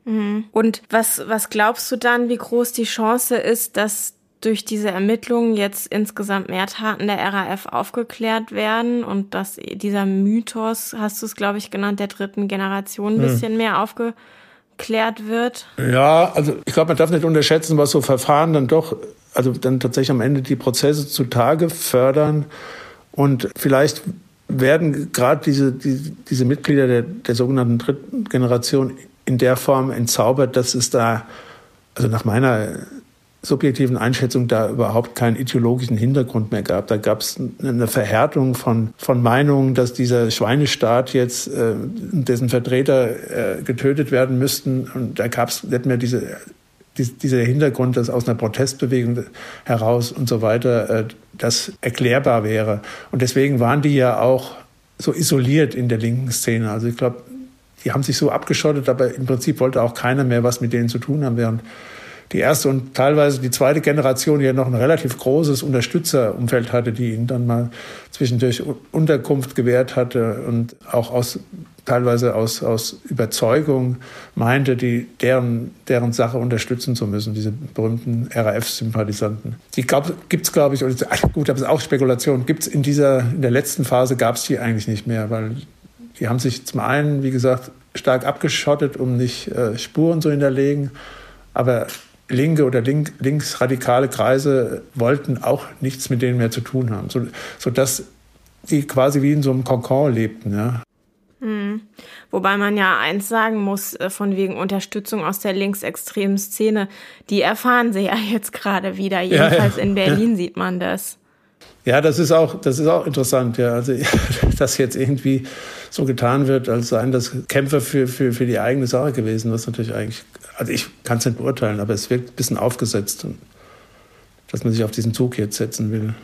Und was, was glaubst du dann, wie groß die Chance ist, dass durch diese Ermittlungen jetzt insgesamt mehr Taten der R A F aufgeklärt werden und dass dieser Mythos, hast du es, glaube ich, genannt, der dritten Generation ein bisschen hm. mehr aufgeklärt wird? Ja, also ich glaube, man darf nicht unterschätzen, was so Verfahren dann doch, also dann tatsächlich am Ende die Prozesse zutage fördern. Und vielleicht werden gerade diese, die, diese Mitglieder der, der sogenannten dritten Generation in der Form entzaubert, dass es da, also nach meiner subjektiven Einschätzung, da überhaupt keinen ideologischen Hintergrund mehr gab. Da gab es eine Verhärtung von, von Meinungen, dass dieser Schweinestaat jetzt, äh, dessen Vertreter äh, getötet werden müssten. Und da gab es nicht mehr diese, die, dieser Hintergrund, dass aus einer Protestbewegung heraus und so weiter äh, das erklärbar wäre. Und deswegen waren die ja auch so isoliert in der linken Szene. Also ich glaube, die haben sich so abgeschottet, aber im Prinzip wollte auch keiner mehr was mit denen zu tun haben, während die erste und teilweise die zweite Generation ja noch ein relativ großes Unterstützerumfeld hatte, die ihnen dann mal zwischendurch Unterkunft gewährt hatte und auch aus, teilweise aus, aus Überzeugung meinte, die, deren, deren Sache unterstützen zu müssen, diese berühmten R A F-Sympathisanten. Die gibt es, glaube ich, und gut, das ist auch Spekulation, gibt es in dieser, in der letzten Phase gab es die eigentlich nicht mehr, weil die haben sich zum einen, wie gesagt, stark abgeschottet, um nicht äh, Spuren zu hinterlegen, aber linke oder link, linksradikale Kreise wollten auch nichts mit denen mehr zu tun haben, so, sodass die quasi wie in so einem Kokon lebten. Ja. Hm. Wobei man ja eins sagen muss, von wegen Unterstützung aus der linksextremen Szene, die erfahren sie ja jetzt gerade wieder, jedenfalls ja, ja. in Berlin ja. sieht man das. Ja, das ist auch, das ist auch interessant, ja. Also, dass jetzt irgendwie so getan wird, als seien das Kämpfer für, für, für die eigene Sache gewesen, was natürlich eigentlich, also ich kann es nicht beurteilen, aber es wirkt ein bisschen aufgesetzt, dass man sich auf diesen Zug jetzt setzen will.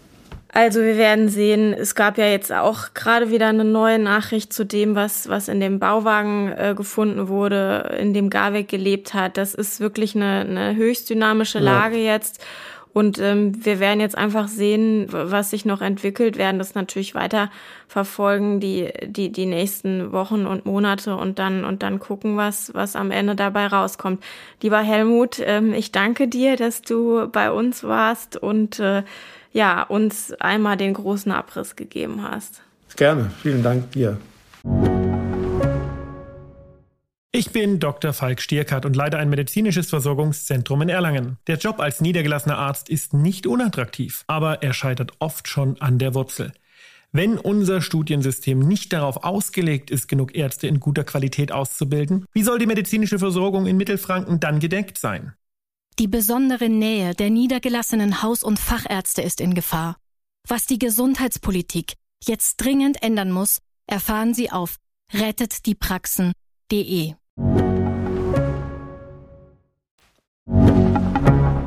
Also wir werden sehen, es gab ja jetzt auch gerade wieder eine neue Nachricht zu dem, was, was in dem Bauwagen äh, gefunden wurde, in dem Garweg gelebt hat. Das ist wirklich eine, eine höchst dynamische Lage ja. jetzt. Und ähm, wir werden jetzt einfach sehen, was sich noch entwickelt, werden das natürlich weiter verfolgen, die die die nächsten Wochen und Monate und dann und dann gucken, was was am Ende dabei rauskommt. Lieber Helmut, ähm, ich danke dir, dass du bei uns warst und äh, ja uns einmal den großen Abriss gegeben hast. Gerne, vielen Dank dir. Ich bin Doktor Falk Stierkart und leite ein medizinisches Versorgungszentrum in Erlangen. Der Job als niedergelassener Arzt ist nicht unattraktiv, aber er scheitert oft schon an der Wurzel. Wenn unser Studiensystem nicht darauf ausgelegt ist, genug Ärzte in guter Qualität auszubilden, wie soll die medizinische Versorgung in Mittelfranken dann gedeckt sein? Die besondere Nähe der niedergelassenen Haus- und Fachärzte ist in Gefahr. Was die Gesundheitspolitik jetzt dringend ändern muss, erfahren Sie auf rettet die praxen punkt de.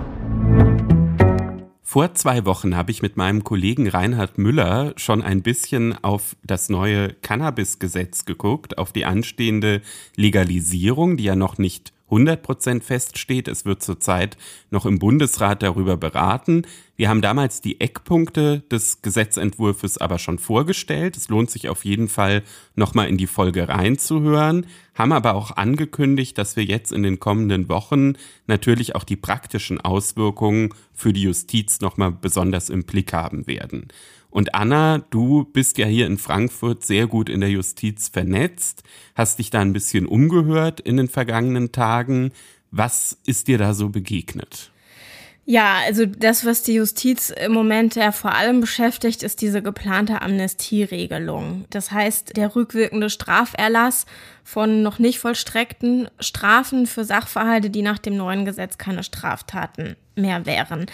Vor zwei Wochen habe ich mit meinem Kollegen Reinhard Müller schon ein bisschen auf das neue Cannabis-Gesetz geguckt, auf die anstehende Legalisierung, die ja noch nicht hundert Prozent feststeht. Es wird zurzeit noch im Bundesrat darüber beraten. Wir haben damals die Eckpunkte des Gesetzentwurfs aber schon vorgestellt. Es lohnt sich auf jeden Fall, nochmal in die Folge reinzuhören, haben aber auch angekündigt, dass wir jetzt in den kommenden Wochen natürlich auch die praktischen Auswirkungen für die Justiz nochmal besonders im Blick haben werden. Und Anna, du bist ja hier in Frankfurt sehr gut in der Justiz vernetzt, hast dich da ein bisschen umgehört in den vergangenen Tagen. Was ist dir da so begegnet? Ja, also das, was die Justiz im Moment ja vor allem beschäftigt, ist diese geplante Amnestieregelung. Das heißt, der rückwirkende Straferlass von noch nicht vollstreckten Strafen für Sachverhalte, die nach dem neuen Gesetz keine Straftaten mehr wären.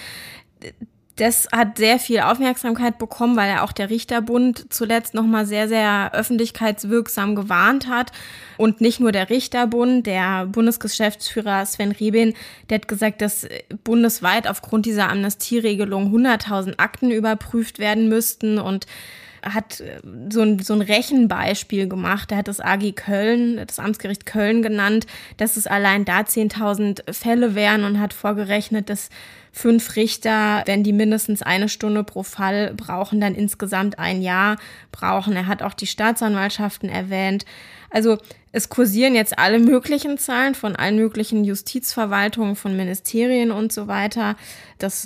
Das hat sehr viel Aufmerksamkeit bekommen, weil ja auch der Richterbund zuletzt nochmal sehr, sehr öffentlichkeitswirksam gewarnt hat. Und nicht nur der Richterbund, der Bundesgeschäftsführer Sven Rieben, der hat gesagt, dass bundesweit aufgrund dieser Amnestieregelung hunderttausend Akten überprüft werden müssten und hat so ein, so ein Rechenbeispiel gemacht. Er hat das A G Köln, das Amtsgericht Köln genannt, dass es allein da zehntausend Fälle wären und hat vorgerechnet, dass fünf Richter, wenn die mindestens eine Stunde pro Fall brauchen, dann insgesamt ein Jahr brauchen. Er hat auch die Staatsanwaltschaften erwähnt. Also es kursieren jetzt alle möglichen Zahlen von allen möglichen Justizverwaltungen, von Ministerien und so weiter. Das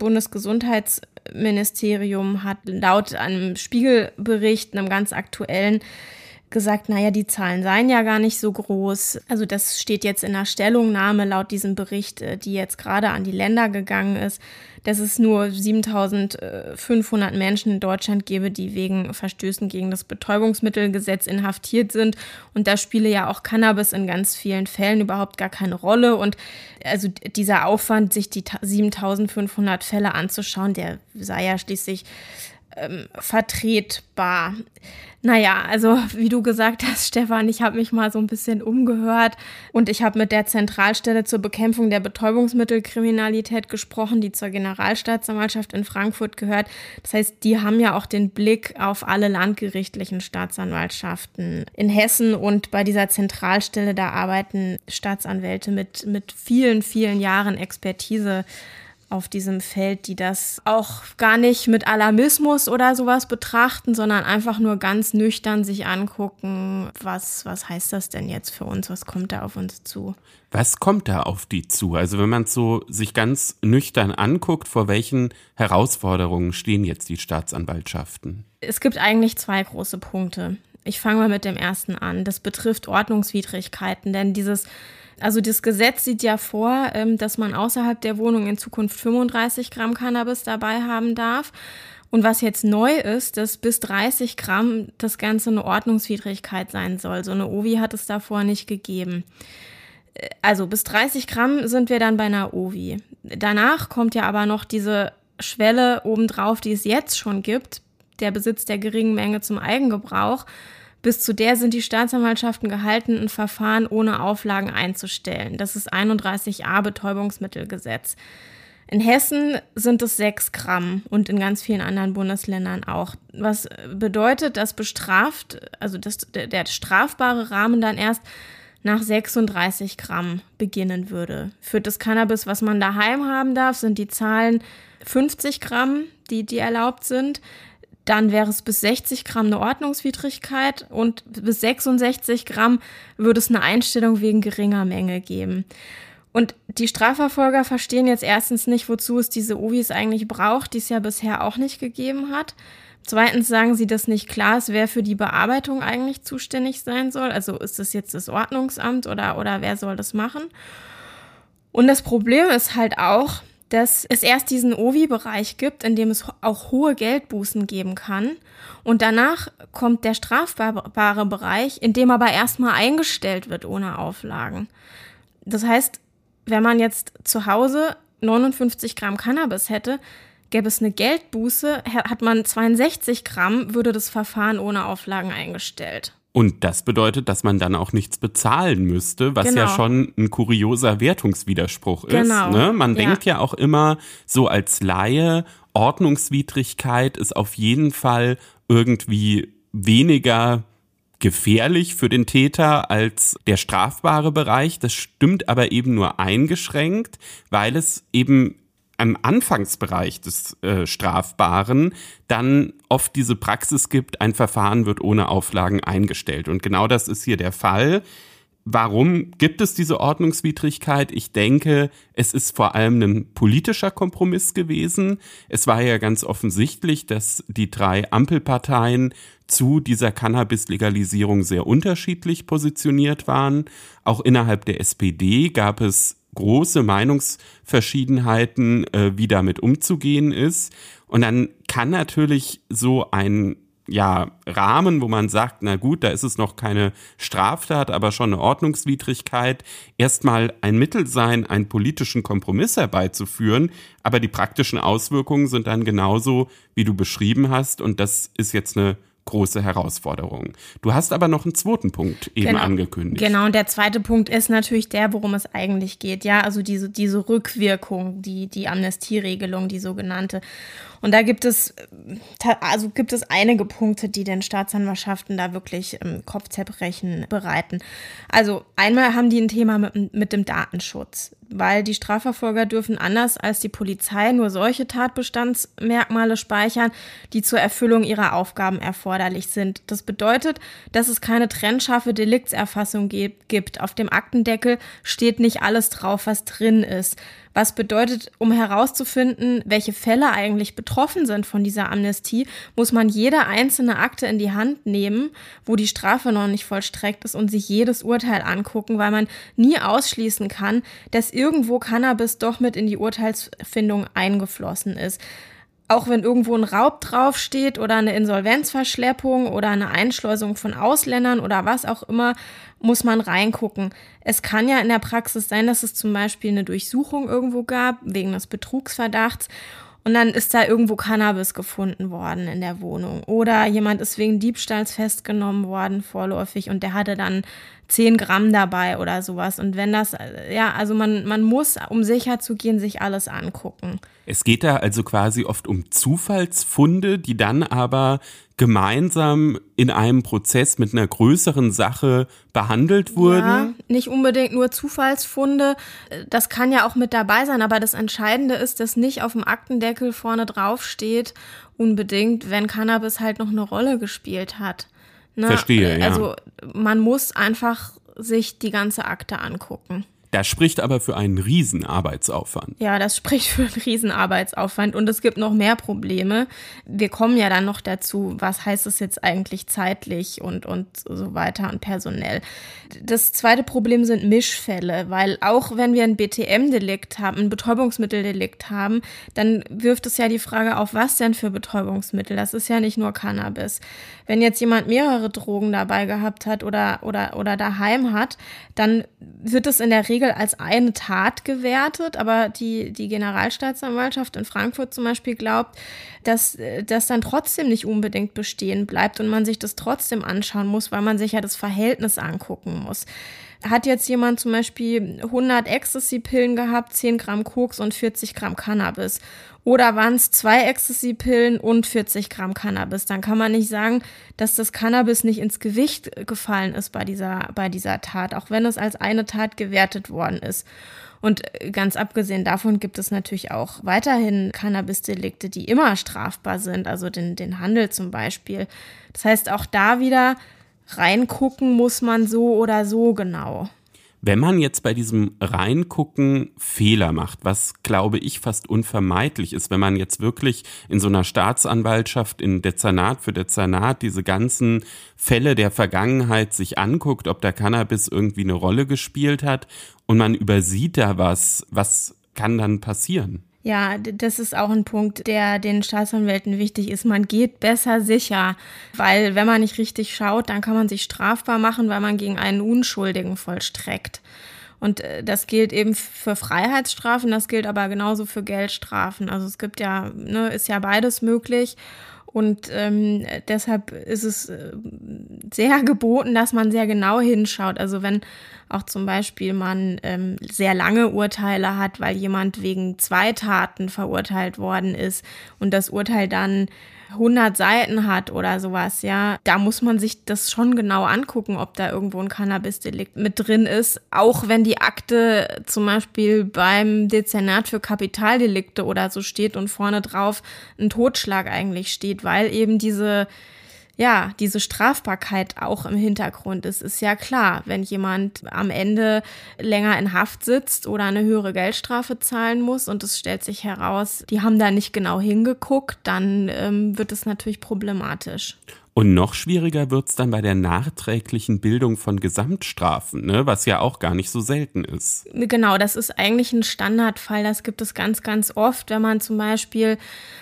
Bundesgesundheitsministerium hat laut einem Spiegelbericht, einem ganz aktuellen, gesagt, naja, die Zahlen seien ja gar nicht so groß. Also das steht jetzt in der Stellungnahme laut diesem Bericht, die jetzt gerade an die Länder gegangen ist, dass es nur siebentausendfünfhundert Menschen in Deutschland gäbe, die wegen Verstößen gegen das Betäubungsmittelgesetz inhaftiert sind. Und da spiele ja auch Cannabis in ganz vielen Fällen überhaupt gar keine Rolle. Und also dieser Aufwand, sich die siebentausendfünfhundert Fälle anzuschauen, der sei ja schließlich ähm, vertretbar. Naja, also wie du gesagt hast, Stefan, ich habe mich mal so ein bisschen umgehört und ich habe mit der Zentralstelle zur Bekämpfung der Betäubungsmittelkriminalität gesprochen, die zur Generalstaatsanwaltschaft in Frankfurt gehört. Das heißt, die haben ja auch den Blick auf alle landgerichtlichen Staatsanwaltschaften in Hessen und bei dieser Zentralstelle, da arbeiten Staatsanwälte mit, mit vielen, vielen Jahren Expertise auf diesem Feld, die das auch gar nicht mit Alarmismus oder sowas betrachten, sondern einfach nur ganz nüchtern sich angucken, was, was heißt das denn jetzt für uns, was kommt da auf uns zu? Was kommt da auf die zu? Also wenn man es so sich ganz nüchtern anguckt, vor welchen Herausforderungen stehen jetzt die Staatsanwaltschaften? Es gibt eigentlich zwei große Punkte. Ich fange mal mit dem ersten an. Das betrifft Ordnungswidrigkeiten, denn dieses Also das Gesetz sieht ja vor, dass man außerhalb der Wohnung in Zukunft fünfunddreißig Gramm Cannabis dabei haben darf. Und was jetzt neu ist, dass bis dreißig Gramm das Ganze eine Ordnungswidrigkeit sein soll. So eine O V I hat es davor nicht gegeben. Also bis dreißig Gramm sind wir dann bei einer O V I. Danach kommt ja aber noch diese Schwelle obendrauf, die es jetzt schon gibt, der Besitz der geringen Menge zum Eigengebrauch. Bis zu der sind die Staatsanwaltschaften gehalten, ein Verfahren ohne Auflagen einzustellen. Das ist einunddreißig a Betäubungsmittelgesetz. In Hessen sind es sechs Gramm und in ganz vielen anderen Bundesländern auch. Was bedeutet, dass bestraft, also das, der strafbare Rahmen dann erst nach sechsunddreißig Gramm beginnen würde. Für das Cannabis, was man daheim haben darf, sind die Zahlen fünfzig Gramm, die, die erlaubt sind. Dann wäre es bis sechzig Gramm eine Ordnungswidrigkeit und bis sechsundsechzig Gramm würde es eine Einstellung wegen geringer Menge geben. Und die Strafverfolger verstehen jetzt erstens nicht, wozu es diese O V Is eigentlich braucht, die es ja bisher auch nicht gegeben hat. Zweitens sagen sie, dass nicht klar ist, wer für die Bearbeitung eigentlich zuständig sein soll. Also ist das jetzt das Ordnungsamt oder, oder wer soll das machen? Und das Problem ist halt auch, dass es erst diesen O V I-Bereich gibt, in dem es auch hohe Geldbußen geben kann. Und danach kommt der strafbare Bereich, in dem aber erstmal eingestellt wird ohne Auflagen. Das heißt, wenn man jetzt zu Hause neunundfünfzig Gramm Cannabis hätte, gäbe es eine Geldbuße, hat man zweiundsechzig Gramm, würde das Verfahren ohne Auflagen eingestellt. Und das bedeutet, dass man dann auch nichts bezahlen müsste, was genau. ja schon ein kurioser Wertungswiderspruch ist. Genau. Ne? Man ja. denkt ja auch immer so als Laie, Ordnungswidrigkeit ist auf jeden Fall irgendwie weniger gefährlich für den Täter als der strafbare Bereich. Das stimmt aber eben nur eingeschränkt, weil es eben am Anfangsbereich des äh, Strafbaren dann oft diese Praxis gibt, ein Verfahren wird ohne Auflagen eingestellt. Und genau das ist hier der Fall. Warum gibt es diese Ordnungswidrigkeit? Ich denke, es ist vor allem ein politischer Kompromiss gewesen. Es war ja ganz offensichtlich, dass die drei Ampelparteien zu dieser Cannabis-Legalisierung sehr unterschiedlich positioniert waren. Auch innerhalb der S P D gab es große Meinungsverschiedenheiten, äh, wie damit umzugehen ist. Und dann kann natürlich so ein ja, Rahmen, wo man sagt, na gut, da ist es noch keine Straftat, aber schon eine Ordnungswidrigkeit, erstmal ein Mittel sein, einen politischen Kompromiss herbeizuführen, aber die praktischen Auswirkungen sind dann genauso, wie du beschrieben hast, und das ist jetzt eine große Herausforderung. Du hast aber noch einen zweiten Punkt eben genau, angekündigt. Genau, und der zweite Punkt ist natürlich der, worum es eigentlich geht. Ja, also diese, diese Rückwirkung, die, die Amnestieregelung, die sogenannte. Und da gibt es, also gibt es einige Punkte, die den Staatsanwaltschaften da wirklich ähm, Kopfzerbrechen bereiten. Also einmal haben die ein Thema mit, mit dem Datenschutz, weil die Strafverfolger dürfen anders als die Polizei nur solche Tatbestandsmerkmale speichern, die zur Erfüllung ihrer Aufgaben erforderlich sind. Das bedeutet, dass es keine trennscharfe Deliktserfassung gibt. Auf dem Aktendeckel steht nicht alles drauf, was drin ist. Was bedeutet, um herauszufinden, welche Fälle eigentlich betroffen sind von dieser Amnestie, muss man jede einzelne Akte in die Hand nehmen, wo die Strafe noch nicht vollstreckt ist, und sich jedes Urteil angucken, weil man nie ausschließen kann, dass irgendwo Cannabis doch mit in die Urteilsfindung eingeflossen ist. Auch wenn irgendwo ein Raub draufsteht oder eine Insolvenzverschleppung oder eine Einschleusung von Ausländern oder was auch immer, muss man reingucken. Es kann ja in der Praxis sein, dass es zum Beispiel eine Durchsuchung irgendwo gab, wegen des Betrugsverdachts, und dann ist da irgendwo Cannabis gefunden worden in der Wohnung. Oder jemand ist wegen Diebstahls festgenommen worden, vorläufig, und der hatte dann zehn Gramm dabei oder sowas. Und wenn das, ja, also man, man muss, um sicher zu gehen, sich alles angucken. Es geht da also quasi oft um Zufallsfunde, die dann aber gemeinsam in einem Prozess mit einer größeren Sache behandelt wurden? Ja, nicht unbedingt nur Zufallsfunde, das kann ja auch mit dabei sein, aber das Entscheidende ist, dass nicht auf dem Aktendeckel vorne drauf steht, unbedingt, wenn Cannabis halt noch eine Rolle gespielt hat. Ne? Verstehe, ja. Also man muss einfach sich die ganze Akte angucken. Das spricht aber für einen riesen Arbeitsaufwand. Ja, das spricht für einen riesen Arbeitsaufwand, und es gibt noch mehr Probleme. Wir kommen ja dann noch dazu, was heißt es jetzt eigentlich zeitlich und, und so weiter und personell. Das zweite Problem sind Mischfälle, weil auch wenn wir ein B T M-Delikt haben, ein Betäubungsmitteldelikt haben, dann wirft es ja die Frage auf, was denn für Betäubungsmittel? Das ist ja nicht nur Cannabis. Wenn jetzt jemand mehrere Drogen dabei gehabt hat oder, oder, oder daheim hat, dann wird es in der Regel als eine Tat gewertet, aber die, die Generalstaatsanwaltschaft in Frankfurt zum Beispiel glaubt, dass das dann trotzdem nicht unbedingt bestehen bleibt und man sich das trotzdem anschauen muss, weil man sich ja das Verhältnis angucken muss. Hat jetzt jemand zum Beispiel hundert Ecstasy-Pillen gehabt, zehn Gramm Koks und vierzig Gramm Cannabis, oder waren es zwei Ecstasy-Pillen und vierzig Gramm Cannabis, dann kann man nicht sagen, dass das Cannabis nicht ins Gewicht gefallen ist bei dieser, bei dieser Tat, auch wenn es als eine Tat gewertet worden ist. Und ganz abgesehen davon gibt es natürlich auch weiterhin Cannabis-Delikte, die immer strafbar sind, also den, den Handel zum Beispiel. Das heißt, auch da wieder reingucken muss man so oder so genau. Wenn man jetzt bei diesem Reingucken Fehler macht, was, glaube ich, fast unvermeidlich ist, wenn man jetzt wirklich in so einer Staatsanwaltschaft in Dezernat für Dezernat diese ganzen Fälle der Vergangenheit sich anguckt, ob da Cannabis irgendwie eine Rolle gespielt hat und man übersieht da was, was kann dann passieren? Ja, das ist auch ein Punkt, der den Staatsanwälten wichtig ist. Man geht besser sicher, weil wenn man nicht richtig schaut, dann kann man sich strafbar machen, weil man gegen einen Unschuldigen vollstreckt. Und das gilt eben für Freiheitsstrafen, das gilt aber genauso für Geldstrafen. Also es gibt ja, ne, ist ja beides möglich. Und ähm, deshalb ist es äh, sehr geboten, dass man sehr genau hinschaut. Also wenn auch zum Beispiel man ähm, sehr lange Urteile hat, weil jemand wegen zwei Taten verurteilt worden ist und das Urteil dann hundert Seiten hat oder sowas, ja, da muss man sich das schon genau angucken, ob da irgendwo ein Cannabis-Delikt mit drin ist, auch wenn die Akte zum Beispiel beim Dezernat für Kapitaldelikte oder so steht und vorne drauf ein Totschlag eigentlich steht, weil eben diese ja, diese Strafbarkeit auch im Hintergrund ist, ist ja klar. Wenn jemand am Ende länger in Haft sitzt oder eine höhere Geldstrafe zahlen muss und es stellt sich heraus, die haben da nicht genau hingeguckt, dann ähm, wird es natürlich problematisch. Und noch schwieriger wird's dann bei der nachträglichen Bildung von Gesamtstrafen, ne? Was ja auch gar nicht so selten ist. Genau, das ist eigentlich ein Standardfall. Das gibt es ganz, ganz oft, wenn man zum Beispiel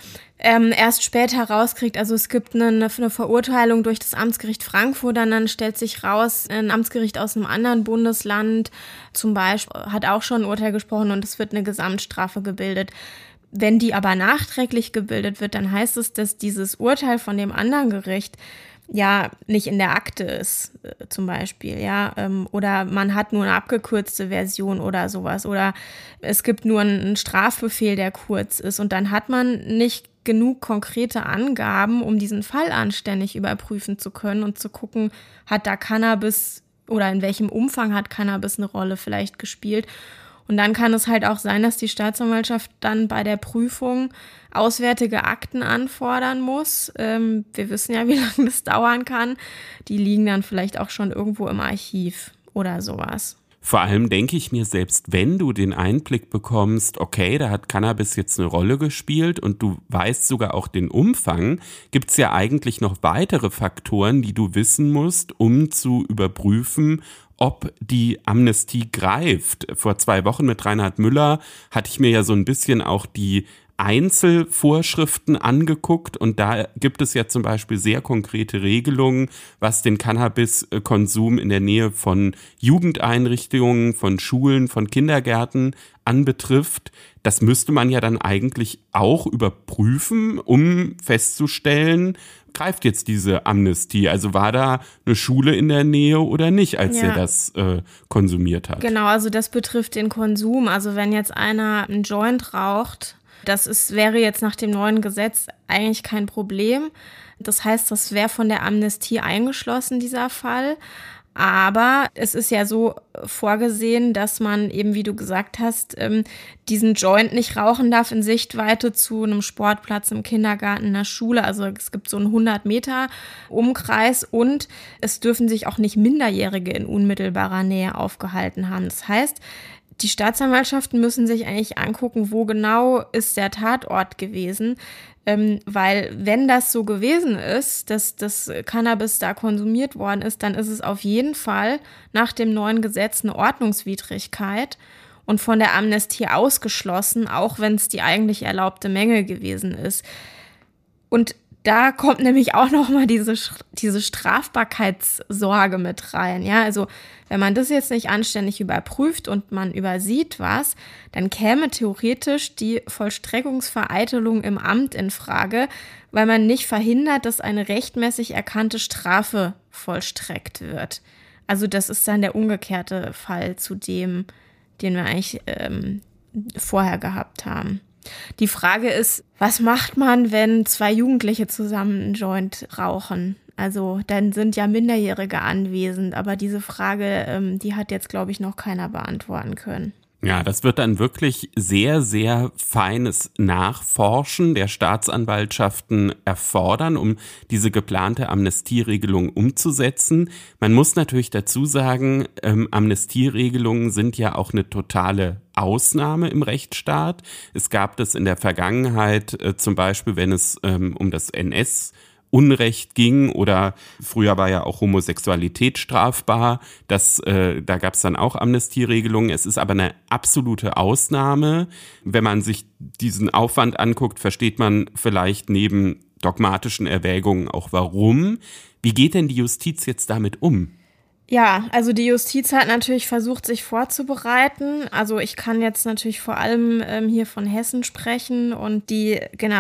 Ähm, erst später rauskriegt, also es gibt eine, eine Verurteilung durch das Amtsgericht Frankfurt, und dann stellt sich raus, ein Amtsgericht aus einem anderen Bundesland zum Beispiel hat auch schon ein Urteil gesprochen und es wird eine Gesamtstrafe gebildet. Wenn die aber nachträglich gebildet wird, dann heißt es, dass dieses Urteil von dem anderen Gericht ja nicht in der Akte ist, äh, zum Beispiel, ja, ähm, oder man hat nur eine abgekürzte Version oder sowas, oder es gibt nur einen, einen Strafbefehl, der kurz ist, und dann hat man nicht genug konkrete Angaben, um diesen Fall anständig überprüfen zu können und zu gucken, hat da Cannabis oder in welchem Umfang hat Cannabis eine Rolle vielleicht gespielt. Und dann kann es halt auch sein, dass die Staatsanwaltschaft dann bei der Prüfung auswärtige Akten anfordern muss. Ähm, wir wissen ja, wie lange das dauern kann. Die liegen dann vielleicht auch schon irgendwo im Archiv oder sowas. Vor allem denke ich mir, selbst wenn du den Einblick bekommst, okay, da hat Cannabis jetzt eine Rolle gespielt und du weißt sogar auch den Umfang, gibt's ja eigentlich noch weitere Faktoren, die du wissen musst, um zu überprüfen, ob die Amnestie greift. Vor zwei Wochen mit Reinhard Müller hatte ich mir ja so ein bisschen auch die Einzelvorschriften angeguckt, und da gibt es ja zum Beispiel sehr konkrete Regelungen, was den Cannabiskonsum in der Nähe von Jugendeinrichtungen, von Schulen, von Kindergärten anbetrifft. Das müsste man ja dann eigentlich auch überprüfen, um festzustellen, greift jetzt diese Amnestie? Also war da eine Schule in der Nähe oder nicht, als ja. er das äh, konsumiert hat? Genau, also das betrifft den Konsum. Also wenn jetzt einer einen Joint raucht, das ist, wäre jetzt nach dem neuen Gesetz eigentlich kein Problem. Das heißt, das wäre von der Amnestie eingeschlossen, dieser Fall. Aber es ist ja so vorgesehen, dass man eben, wie du gesagt hast, diesen Joint nicht rauchen darf in Sichtweite zu einem Sportplatz, im Kindergarten, einer Schule. Also es gibt so einen hundert Meter Umkreis, und es dürfen sich auch nicht Minderjährige in unmittelbarer Nähe aufgehalten haben. Das heißt, die Staatsanwaltschaften müssen sich eigentlich angucken, wo genau ist der Tatort gewesen, ähm, weil wenn das so gewesen ist, dass das Cannabis da konsumiert worden ist, dann ist es auf jeden Fall nach dem neuen Gesetz eine Ordnungswidrigkeit und von der Amnestie ausgeschlossen, auch wenn es die eigentlich erlaubte Menge gewesen ist. Und da kommt nämlich auch nochmal diese, diese Strafbarkeitssorge mit rein. Ja, also wenn man das jetzt nicht anständig überprüft und man übersieht was, dann käme theoretisch die Vollstreckungsvereitelung im Amt in Frage, weil man nicht verhindert, dass eine rechtmäßig erkannte Strafe vollstreckt wird. Also das ist dann der umgekehrte Fall zu dem, den wir eigentlich ähm, vorher gehabt haben. Die Frage ist, was macht man, wenn zwei Jugendliche zusammen einen Joint rauchen? Also dann sind ja Minderjährige anwesend, aber diese Frage, ähm, die hat jetzt, glaube ich, noch keiner beantworten können. Ja, das wird dann wirklich sehr, sehr feines Nachforschen der Staatsanwaltschaften erfordern, um diese geplante Amnestieregelung umzusetzen. Man muss natürlich dazu sagen, ähm, Amnestieregelungen sind ja auch eine totale Ausnahme im Rechtsstaat. Es gab das in der Vergangenheit, äh, zum Beispiel, wenn es ähm, um das N S Unrecht ging, oder früher war ja auch Homosexualität strafbar, das, äh, da gab es dann auch Amnestieregelungen. Es ist aber eine absolute Ausnahme. Wenn man sich diesen Aufwand anguckt, versteht man vielleicht neben dogmatischen Erwägungen auch warum. Wie geht denn die Justiz jetzt damit um? Ja, also die Justiz hat natürlich versucht, sich vorzubereiten. Also ich kann jetzt natürlich vor allem ähm, hier von Hessen sprechen und die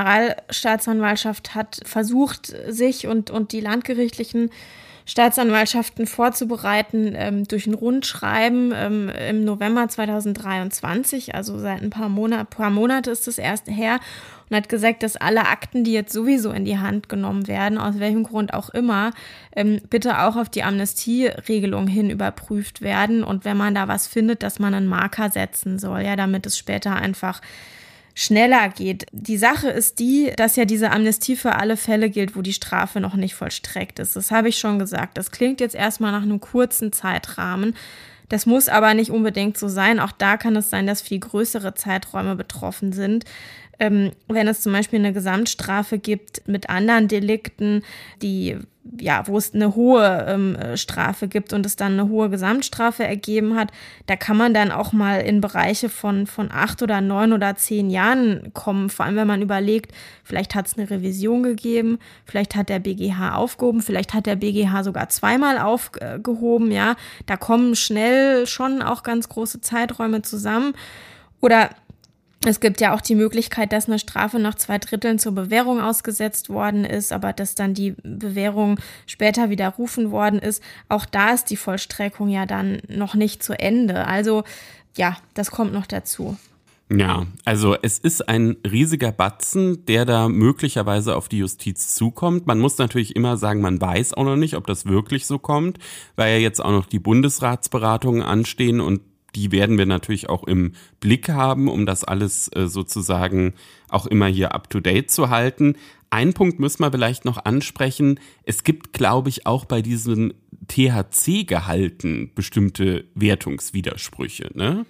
Generalstaatsanwaltschaft hat versucht, sich und, und die landgerichtlichen Staatsanwaltschaften vorzubereiten ähm, durch ein Rundschreiben ähm, im November zweitausenddreiundzwanzig, also seit ein paar Monate, paar Monate ist das erst her, und hat gesagt, dass alle Akten, die jetzt sowieso in die Hand genommen werden, aus welchem Grund auch immer, ähm, bitte auch auf die Amnestieregelung hin überprüft werden und wenn man da was findet, dass man einen Marker setzen soll, ja, damit es später einfach schneller geht. Die Sache ist die, dass ja diese Amnestie für alle Fälle gilt, wo die Strafe noch nicht vollstreckt ist. Das habe ich schon gesagt. Das klingt jetzt erstmal nach einem kurzen Zeitrahmen. Das muss aber nicht unbedingt so sein. Auch da kann es sein, dass viel größere Zeiträume betroffen sind. Ähm, wenn es zum Beispiel eine Gesamtstrafe gibt mit anderen Delikten, die ja, wo es eine hohe ähm, Strafe gibt und es dann eine hohe Gesamtstrafe ergeben hat, da kann man dann auch mal in Bereiche von, von acht oder neun oder zehn Jahren kommen. Vor allem, wenn man überlegt, vielleicht hat es eine Revision gegeben, vielleicht hat der B G H aufgehoben, vielleicht hat der B G H sogar zweimal aufgehoben, ja. Da kommen schnell schon auch ganz große Zeiträume zusammen. Oder es gibt ja auch die Möglichkeit, dass eine Strafe nach zwei Dritteln zur Bewährung ausgesetzt worden ist, aber dass dann die Bewährung später widerrufen worden ist. Auch da ist die Vollstreckung ja dann noch nicht zu Ende. Also ja, das kommt noch dazu. Ja, also es ist ein riesiger Batzen, der da möglicherweise auf die Justiz zukommt. Man muss natürlich immer sagen, man weiß auch noch nicht, ob das wirklich so kommt, weil ja jetzt auch noch die Bundesratsberatungen anstehen und die werden wir natürlich auch im Blick haben, um das alles äh, sozusagen auch immer hier up-to-date zu halten. Einen Punkt müssen wir vielleicht noch ansprechen. Es gibt, glaube ich, auch bei diesen T H C-Gehalten bestimmte Wertungswidersprüche, ne?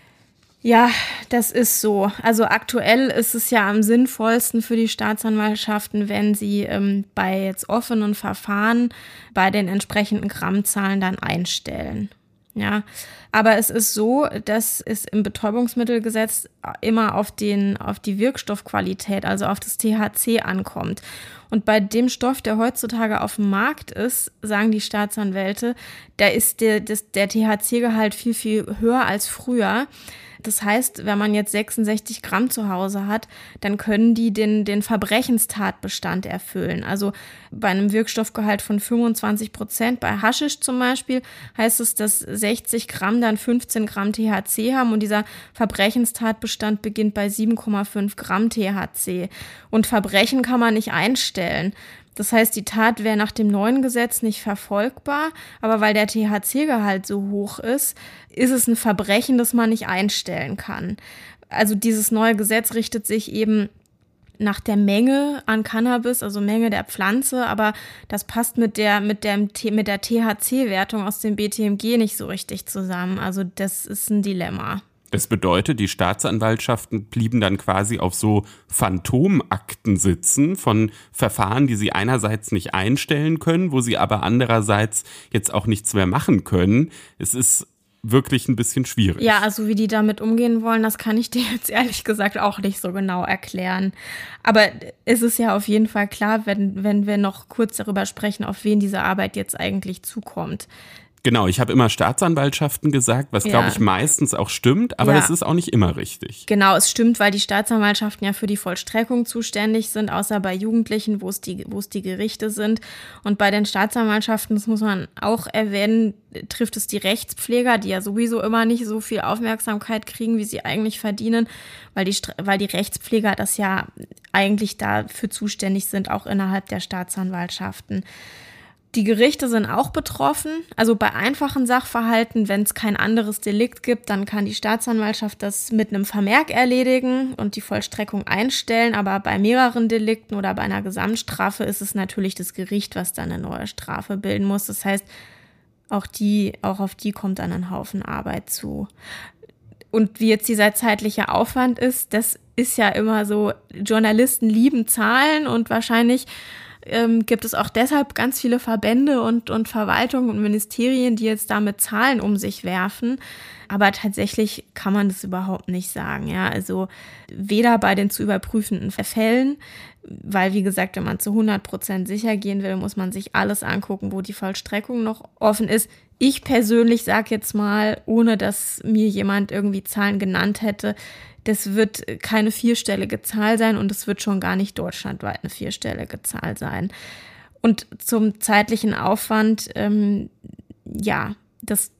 Ja, das ist so. Also aktuell ist es ja am sinnvollsten für die Staatsanwaltschaften, wenn sie ähm, bei jetzt offenen Verfahren bei den entsprechenden Grammzahlen dann einstellen. Ja, aber es ist so, dass es im Betäubungsmittelgesetz immer auf den, auf die Wirkstoffqualität, also auf das T H C ankommt. Und bei dem Stoff, der heutzutage auf dem Markt ist, sagen die Staatsanwälte, da ist der, das, der T H C-Gehalt viel, viel höher als früher. Das heißt, wenn man jetzt sechsundsechzig Gramm zu Hause hat, dann können die den, den Verbrechenstatbestand erfüllen. Also bei einem Wirkstoffgehalt von fünfundzwanzig Prozent, bei Haschisch zum Beispiel, heißt es, dass sechzig Gramm dann fünfzehn Gramm T H C haben und dieser Verbrechenstatbestand beginnt bei sieben Komma fünf Gramm T H C. Und Verbrechen kann man nicht einstellen. Das heißt, die Tat wäre nach dem neuen Gesetz nicht verfolgbar, aber weil der T H C-Gehalt so hoch ist, ist es ein Verbrechen, das man nicht einstellen kann. Also dieses neue Gesetz richtet sich eben nach der Menge an Cannabis, also Menge der Pflanze, aber das passt mit der, mit der, mit der T H C-Wertung aus dem B T M G nicht so richtig zusammen. Also das ist ein Dilemma. Das bedeutet, die Staatsanwaltschaften blieben dann quasi auf so Phantomakten sitzen von Verfahren, die sie einerseits nicht einstellen können, wo sie aber andererseits jetzt auch nichts mehr machen können. Es ist wirklich ein bisschen schwierig. Ja, also wie die damit umgehen wollen, das kann ich dir jetzt ehrlich gesagt auch nicht so genau erklären. Aber es ist ja auf jeden Fall klar, wenn, wenn wir noch kurz darüber sprechen, auf wen diese Arbeit jetzt eigentlich zukommt. Genau, ich habe immer Staatsanwaltschaften gesagt, was ja, glaube ich meistens auch stimmt, aber ja, das ist auch nicht immer richtig. Genau, es stimmt, weil die Staatsanwaltschaften ja für die Vollstreckung zuständig sind, außer bei Jugendlichen, wo es die, wo es die Gerichte sind. Und bei den Staatsanwaltschaften, das muss man auch erwähnen, trifft es die Rechtspfleger, die ja sowieso immer nicht so viel Aufmerksamkeit kriegen, wie sie eigentlich verdienen, weil die, weil die Rechtspfleger das ja eigentlich dafür zuständig sind, auch innerhalb der Staatsanwaltschaften. Die Gerichte sind auch betroffen. Also bei einfachen Sachverhalten, wenn es kein anderes Delikt gibt, dann kann die Staatsanwaltschaft das mit einem Vermerk erledigen und die Vollstreckung einstellen. Aber bei mehreren Delikten oder bei einer Gesamtstrafe ist es natürlich das Gericht, was dann eine neue Strafe bilden muss. Das heißt, auch die, auch auf die kommt dann ein Haufen Arbeit zu. Und wie jetzt dieser zeitliche Aufwand ist, das ist ja immer so, Journalisten lieben Zahlen und wahrscheinlich Ähm, gibt es auch deshalb ganz viele Verbände und, und Verwaltungen und Ministerien, die jetzt da mit Zahlen um sich werfen. Aber tatsächlich kann man das überhaupt nicht sagen. Ja, also weder bei den zu überprüfenden Fällen, weil wie gesagt, wenn man zu hundert Prozent sicher gehen will, muss man sich alles angucken, wo die Vollstreckung noch offen ist. Ich persönlich sage jetzt mal, ohne dass mir jemand irgendwie Zahlen genannt hätte, das wird keine vierstellige Zahl sein und es wird schon gar nicht deutschlandweit eine vierstellige Zahl sein. Und zum zeitlichen Aufwand, ähm, ja, das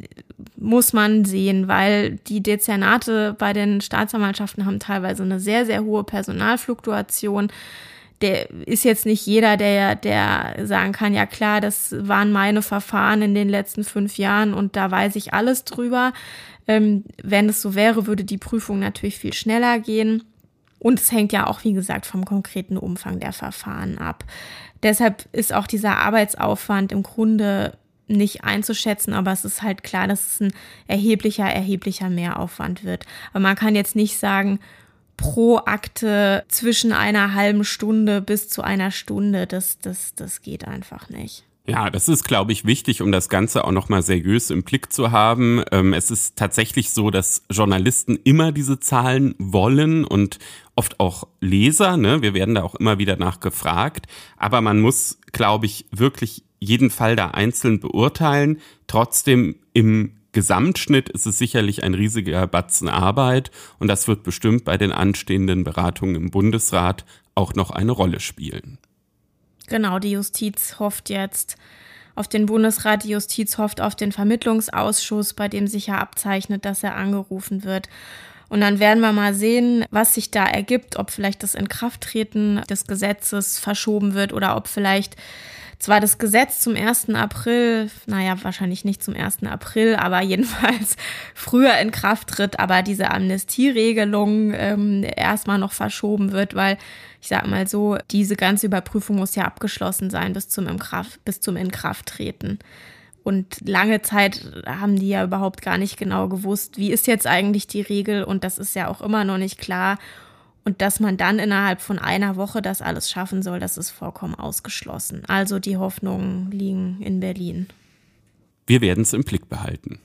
muss man sehen, weil die Dezernate bei den Staatsanwaltschaften haben teilweise eine sehr, sehr hohe Personalfluktuation. Der ist jetzt nicht jeder, der, der sagen kann, ja klar, das waren meine Verfahren in den letzten fünf Jahren und da weiß ich alles drüber. Ähm, wenn es so wäre, würde die Prüfung natürlich viel schneller gehen. Und es hängt ja auch, wie gesagt, vom konkreten Umfang der Verfahren ab. Deshalb ist auch dieser Arbeitsaufwand im Grunde nicht einzuschätzen, aber es ist halt klar, dass es ein erheblicher, erheblicher Mehraufwand wird. Aber man kann jetzt nicht sagen, pro Akte zwischen einer halben Stunde bis zu einer Stunde, das, das, das geht einfach nicht. Ja, das ist, glaube ich, wichtig, um das Ganze auch nochmal seriös im Blick zu haben. Es ist tatsächlich so, dass Journalisten immer diese Zahlen wollen und oft auch Leser, ne? Wir werden da auch immer wieder nachgefragt. Aber man muss, glaube ich, wirklich jeden Fall da einzeln beurteilen. Trotzdem im Gesamtschnitt ist es sicherlich ein riesiger Batzen Arbeit und das wird bestimmt bei den anstehenden Beratungen im Bundesrat auch noch eine Rolle spielen. Genau, die Justiz hofft jetzt auf den Bundesrat, die Justiz hofft auf den Vermittlungsausschuss, bei dem sich ja abzeichnet, dass er angerufen wird. Und dann werden wir mal sehen, was sich da ergibt, ob vielleicht das Inkrafttreten des Gesetzes verschoben wird oder ob vielleicht zwar das Gesetz zum ersten April, naja, wahrscheinlich nicht zum ersten April, aber jedenfalls früher in Kraft tritt, aber diese Amnestieregelung ähm, erstmal noch verschoben wird, weil ich sag mal so, diese ganze Überprüfung muss ja abgeschlossen sein bis zum Inkraft, bis zum Inkrafttreten. Und lange Zeit haben die ja überhaupt gar nicht genau gewusst, wie ist jetzt eigentlich die Regel und das ist ja auch immer noch nicht klar. Und dass man dann innerhalb von einer Woche das alles schaffen soll, das ist vollkommen ausgeschlossen. Also die Hoffnungen liegen in Berlin. Wir werden es im Blick behalten.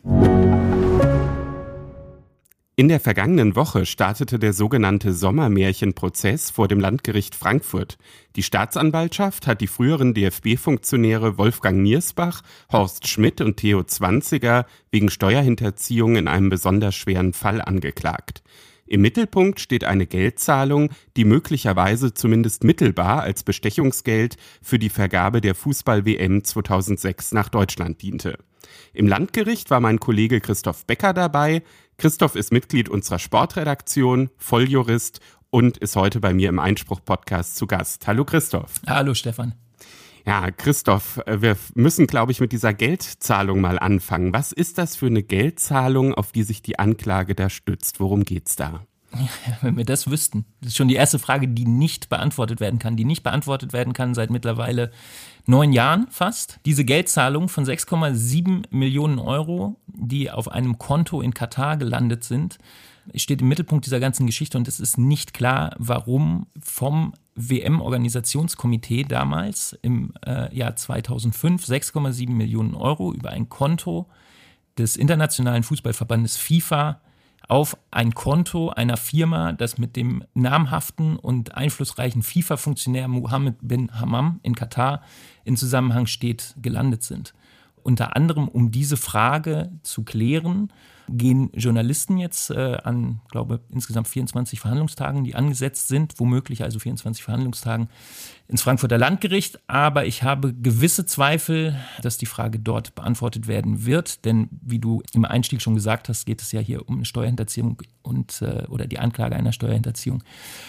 In der vergangenen Woche startete der sogenannte Sommermärchenprozess vor dem Landgericht Frankfurt. Die Staatsanwaltschaft hat die früheren D F B-Funktionäre Wolfgang Niersbach, Horst Schmidt und Theo Zwanziger wegen Steuerhinterziehung in einem besonders schweren Fall angeklagt. Im Mittelpunkt steht eine Geldzahlung, die möglicherweise zumindest mittelbar als Bestechungsgeld für die Vergabe der Fußball-W M zweitausendsechs nach Deutschland diente. Im Landgericht war mein Kollege Christoph Becker dabei. Christoph ist Mitglied unserer Sportredaktion, Volljurist und ist heute bei mir im Einspruch-Podcast zu Gast. Hallo Christoph. Hallo Stefan. Ja, Christoph, wir müssen, glaube ich, mit dieser Geldzahlung mal anfangen. Was ist das für eine Geldzahlung, auf die sich die Anklage da stützt? Worum geht's da? Ja, wenn wir das wüssten. Das ist schon die erste Frage, die nicht beantwortet werden kann. Die nicht beantwortet werden kann seit mittlerweile neun Jahren fast. Diese Geldzahlung von sechs Komma sieben Millionen Euro, die auf einem Konto in Katar gelandet sind, steht im Mittelpunkt dieser ganzen Geschichte und es ist nicht klar, warum vom W M-Organisationskomitee damals im äh, Jahr zweitausendfünf sechs Komma sieben Millionen Euro über ein Konto des Internationalen Fußballverbandes FIFA auf ein Konto einer Firma, das mit dem namhaften und einflussreichen FIFA-Funktionär Mohammed bin Hammam in Katar in Zusammenhang steht, gelandet sind. Unter anderem, um diese Frage zu klären, gehen Journalisten jetzt äh, an, glaube insgesamt vierundzwanzig Verhandlungstagen, die angesetzt sind, womöglich also vierundzwanzig Verhandlungstagen ins Frankfurter Landgericht. Aber ich habe gewisse Zweifel, dass die Frage dort beantwortet werden wird. Denn wie du im Einstieg schon gesagt hast, geht es ja hier um eine Steuerhinterziehung und, äh, oder die Anklage einer Steuerhinterziehung.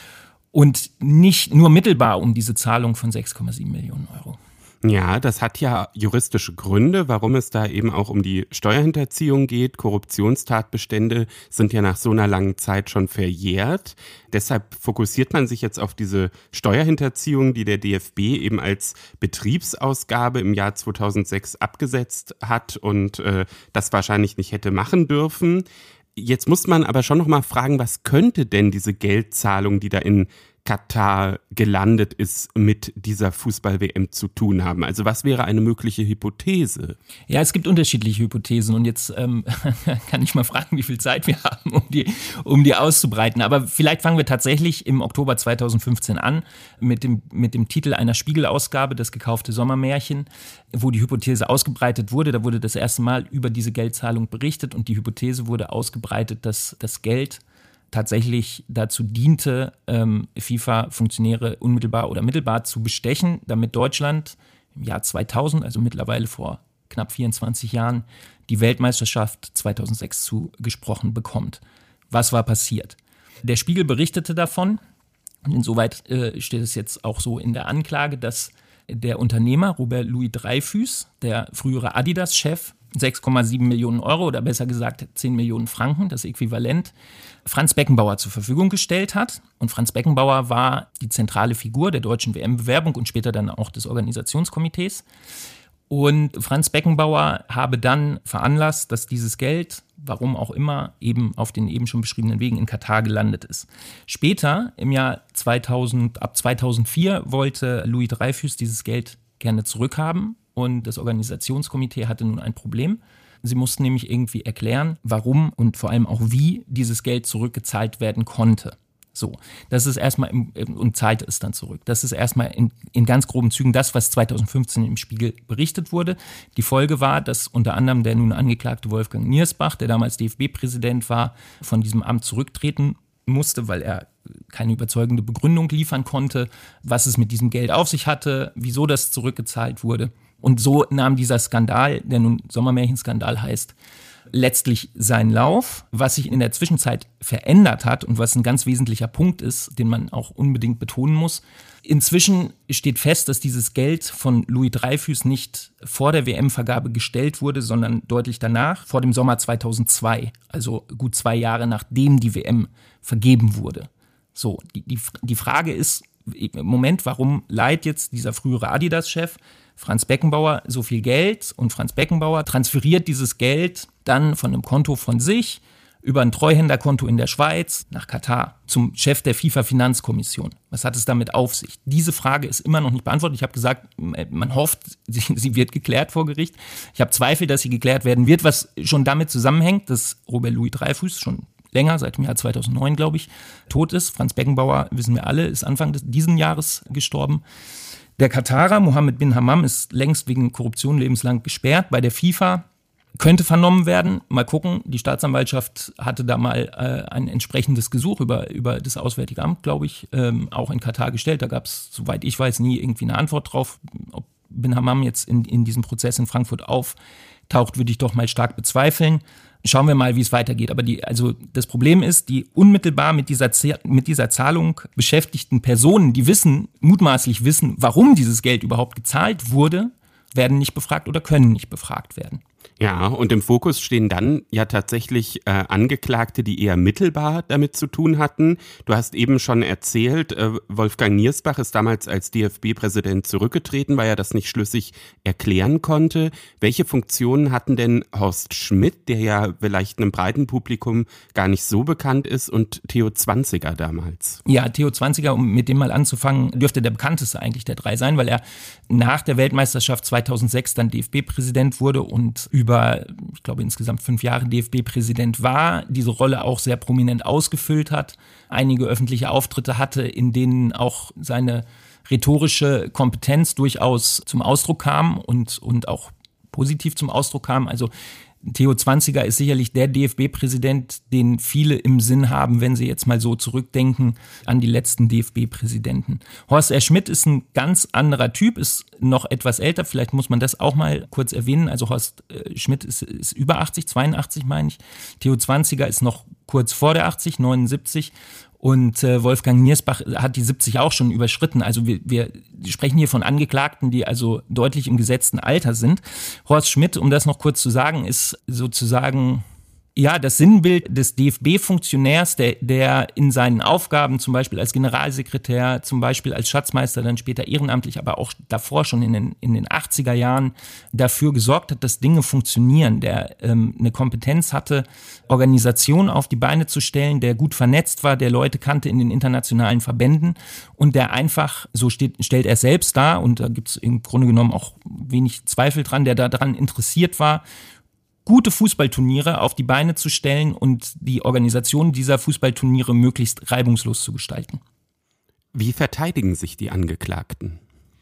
Und nicht nur mittelbar um diese Zahlung von sechs Komma sieben Millionen Euro. Ja, das hat ja juristische Gründe, warum es da eben auch um die Steuerhinterziehung geht. Korruptionstatbestände sind ja nach so einer langen Zeit schon verjährt. Deshalb fokussiert man sich jetzt auf diese Steuerhinterziehung, die der D F B eben als Betriebsausgabe im Jahr zweitausendsechs abgesetzt hat und äh, das wahrscheinlich nicht hätte machen dürfen. Jetzt muss man aber schon noch mal fragen, was könnte denn diese Geldzahlung, die da in Katar gelandet ist, mit dieser Fußball-W M zu tun haben? Also was wäre eine mögliche Hypothese? Ja, es gibt unterschiedliche Hypothesen und jetzt ähm, kann ich mal fragen, wie viel Zeit wir haben, um die, um die auszubreiten. Aber vielleicht fangen wir tatsächlich im Oktober zweitausendfünfzehn an mit dem, mit dem Titel einer Spiegelausgabe, das gekaufte Sommermärchen, wo die Hypothese ausgebreitet wurde. Da wurde das erste Mal über diese Geldzahlung berichtet und die Hypothese wurde ausgebreitet, dass das Geld tatsächlich dazu diente, ähm, FIFA-Funktionäre unmittelbar oder mittelbar zu bestechen, damit Deutschland im Jahr zweitausend, also mittlerweile vor knapp vierundzwanzig Jahren, die Weltmeisterschaft zweitausendsechs zugesprochen bekommt. Was war passiert? Der Spiegel berichtete davon, und insoweit äh, steht es jetzt auch so in der Anklage, dass der Unternehmer Robert Louis Dreyfus, der frühere Adidas-Chef, sechs Komma sieben Millionen Euro oder besser gesagt zehn Millionen Franken, das Äquivalent, Franz Beckenbauer zur Verfügung gestellt hat. Und Franz Beckenbauer war die zentrale Figur der deutschen W M-Bewerbung und später dann auch des Organisationskomitees. Und Franz Beckenbauer habe dann veranlasst, dass dieses Geld, warum auch immer, eben auf den eben schon beschriebenen Wegen in Katar gelandet ist. Später, im Jahr zweitausend, ab zweitausendvier, wollte Louis Dreyfus dieses Geld gerne zurückhaben. Und das Organisationskomitee hatte nun ein Problem. Sie mussten nämlich irgendwie erklären, warum und vor allem auch wie dieses Geld zurückgezahlt werden konnte. So, das ist erstmal, im, und zahlte es dann zurück. Das ist erstmal in, in ganz groben Zügen das, was zweitausendfünfzehn im Spiegel berichtet wurde. Die Folge war, dass unter anderem der nun angeklagte Wolfgang Niersbach, der damals D F B-Präsident war, von diesem Amt zurücktreten musste, weil er keine überzeugende Begründung liefern konnte, was es mit diesem Geld auf sich hatte, wieso das zurückgezahlt wurde. Und so nahm dieser Skandal, der nun Sommermärchenskandal heißt, letztlich seinen Lauf. Was sich in der Zwischenzeit verändert hat und was ein ganz wesentlicher Punkt ist, den man auch unbedingt betonen muss. Inzwischen steht fest, dass dieses Geld von Louis Dreyfus nicht vor der W M-Vergabe gestellt wurde, sondern deutlich danach, vor dem Sommer zweitausendzwei, also gut zwei Jahre nachdem die W M vergeben wurde. So, die, die, die Frage ist im Moment, warum leiht jetzt dieser frühere Adidas-Chef Franz Beckenbauer so viel Geld und Franz Beckenbauer transferiert dieses Geld dann von einem Konto von sich über ein Treuhänderkonto in der Schweiz nach Katar zum Chef der FIFA-Finanzkommission. Was hat es damit auf sich? Diese Frage ist immer noch nicht beantwortet. Ich habe gesagt, man hofft, sie, sie wird geklärt vor Gericht. Ich habe Zweifel, dass sie geklärt werden wird, was schon damit zusammenhängt, dass Robert Louis Dreyfus schon länger, seit dem Jahr zweitausendneun, glaube ich, tot ist. Franz Beckenbauer, wissen wir alle, ist Anfang des, diesen Jahres gestorben. Der Katarer Mohammed bin Hammam ist längst wegen Korruption lebenslang gesperrt bei der FIFA. Könnte vernommen werden. Mal gucken. Die Staatsanwaltschaft hatte da mal äh, ein entsprechendes Gesuch über, über das Auswärtige Amt, glaube ich, ähm, auch in Katar gestellt. Da gab es, soweit ich weiß, nie irgendwie eine Antwort drauf. Ob bin Hammam jetzt in, in diesem Prozess in Frankfurt auftaucht, würde ich doch mal stark bezweifeln. Schauen wir mal, wie es weitergeht. Aber die, also das Problem ist, die unmittelbar mit dieser, mit dieser Zahlung beschäftigten Personen, die wissen, mutmaßlich wissen, warum dieses Geld überhaupt gezahlt wurde, werden nicht befragt oder können nicht befragt werden. Ja, und im Fokus stehen dann ja tatsächlich äh, Angeklagte, die eher mittelbar damit zu tun hatten. Du hast eben schon erzählt, äh, Wolfgang Niersbach ist damals als D F B-Präsident zurückgetreten, weil er das nicht schlüssig erklären konnte. Welche Funktionen hatten denn Horst Schmidt, der ja vielleicht einem breiten Publikum gar nicht so bekannt ist, und Theo Zwanziger damals? Ja, Theo Zwanziger, um mit dem mal anzufangen, dürfte der bekannteste eigentlich der drei sein, weil er nach der Weltmeisterschaft zweitausendsechs dann D F B-Präsident wurde und über, ich glaube, insgesamt fünf Jahre D F B-Präsident war, diese Rolle auch sehr prominent ausgefüllt hat, einige öffentliche Auftritte hatte, in denen auch seine rhetorische Kompetenz durchaus zum Ausdruck kam und, und auch positiv zum Ausdruck kam. Also Theo Zwanziger ist sicherlich der D F B-Präsident, den viele im Sinn haben, wenn sie jetzt mal so zurückdenken an die letzten D F B-Präsidenten. Horst R. Schmidt ist ein ganz anderer Typ, ist noch etwas älter, vielleicht muss man das auch mal kurz erwähnen. Also Horst äh, Schmidt ist, ist über achtzig, zweiundachtzig meine ich. Theo Zwanziger ist noch kurz vor der achtzig, neunundsiebzig. Und äh, Wolfgang Niersbach hat die siebzig auch schon überschritten. Also wir, wir sprechen hier von Angeklagten, die also deutlich im gesetzten Alter sind. Horst Schmidt, um das noch kurz zu sagen, ist sozusagen Ja, das Sinnbild des D F B-Funktionärs, der, der in seinen Aufgaben, zum Beispiel als Generalsekretär, zum Beispiel als Schatzmeister, dann später ehrenamtlich, aber auch davor schon in den, in den achtziger Jahren dafür gesorgt hat, dass Dinge funktionieren, der ähm, eine Kompetenz hatte, Organisationen auf die Beine zu stellen, der gut vernetzt war, der Leute kannte in den internationalen Verbänden und der einfach, so steht, stellt er selbst dar, und da gibt es im Grunde genommen auch wenig Zweifel dran, der daran interessiert war, gute Fußballturniere auf die Beine zu stellen und die Organisation dieser Fußballturniere möglichst reibungslos zu gestalten. Wie verteidigen sich die Angeklagten?